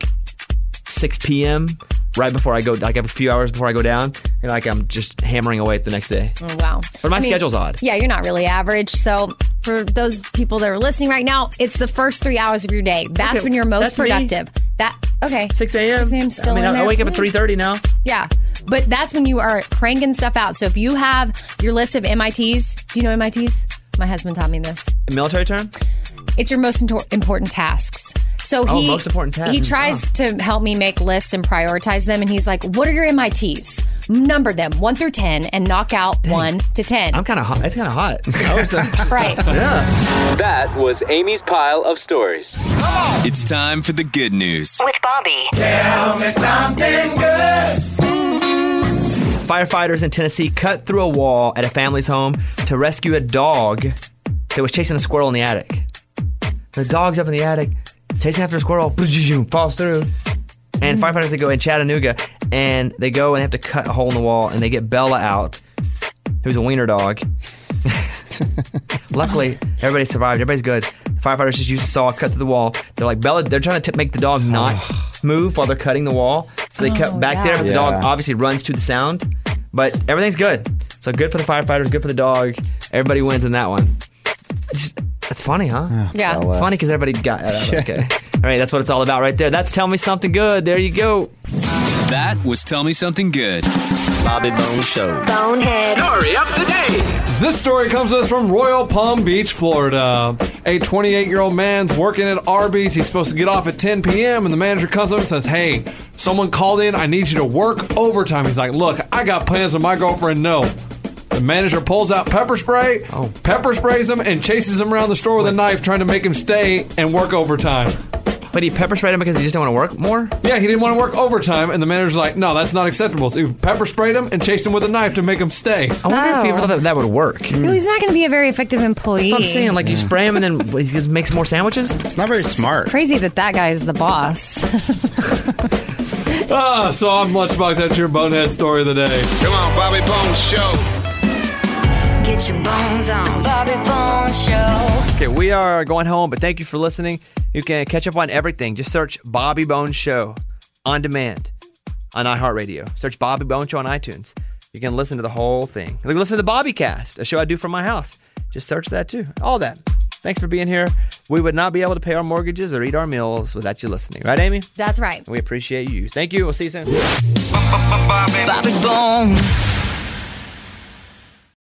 6 p.m., right before I go, like a few hours before I go down. And like I'm just hammering away the next day. Oh, wow. But my schedule's odd. Yeah, you're not really average. So for those people that are listening right now, it's the first 3 hours of your day. That's when you're most productive. 6 a.m. 6 a.m. still in there. I wake up at 3:30 now. Yeah. But that's when you are cranking stuff out. So if you have your list of MITs, do you know MITs? My husband taught me this. A military term? It's your most important tasks. So most important tasks. He tries to help me make lists and prioritize them. And he's like, what are your MITs? Number them 1 through 10 and knock out 1 to 10. I'm kind of hot. It's kind of hot. Right. Yeah. That was Amy's Pile of Stories. It's time for the good news. With Bobby. Tell me something good. Firefighters in Tennessee cut through a wall at a family's home to rescue a dog that was chasing a squirrel in the attic. The dog's up in the attic, chasing after a squirrel, falls through. And firefighters, they go in Chattanooga, and they go and they have to cut a hole in the wall, and they get Bella out, who's a wiener dog. Luckily, everybody survived. Everybody's good. The firefighters just used a saw, cut through the wall. They're like, Bella, they're trying to make the dog not move while they're cutting the wall. So they cut back there, but the dog obviously runs to the sound. But everything's good. So good for the firefighters, good for the dog. Everybody wins in that one. That's funny, huh? Yeah. It's funny because everybody got it. Okay. All right, that's what it's all about right there. That's Tell Me Something Good. There you go. That was Tell Me Something Good. Bobby Bone Show. Bonehead. Story of the day. This story comes to us from Royal Palm Beach, Florida. A 28-year-old man's working at Arby's. He's supposed to get off at 10 p.m. and the manager comes up and says, hey, someone called in. I need you to work overtime. He's like, look, I got plans with my girlfriend. No. The manager pulls out pepper spray, pepper sprays him, and chases him around the store with a knife, trying to make him stay and work overtime. But he pepper sprayed him because he just didn't want to work more? Yeah, he didn't want to work overtime, and the manager's like, no, that's not acceptable. So he pepper sprayed him and chased him with a knife to make him stay. I wonder if he ever thought that would work. No, he's not going to be a very effective employee. That's what I'm saying. Like, you spray him and then he just makes more sandwiches? It's not very smart. Crazy that guy is the boss. So I'm Lunchbox. That's your Bonehead story of the day. Come on, Bobby Bone Show. Get your bones on Bobby Bones Show. Okay, we are going home, but thank you for listening. You can catch up on everything. Just search Bobby Bones Show on demand on iHeartRadio. Search Bobby Bones Show on iTunes. You can listen to the whole thing. You can listen to Bobbycast, a show I do from my house. Just search that too. All that. Thanks for being here. We would not be able to pay our mortgages or eat our meals without you listening. Right, Amy? That's right. We appreciate you. Thank you. We'll see you soon. Bobby Bones.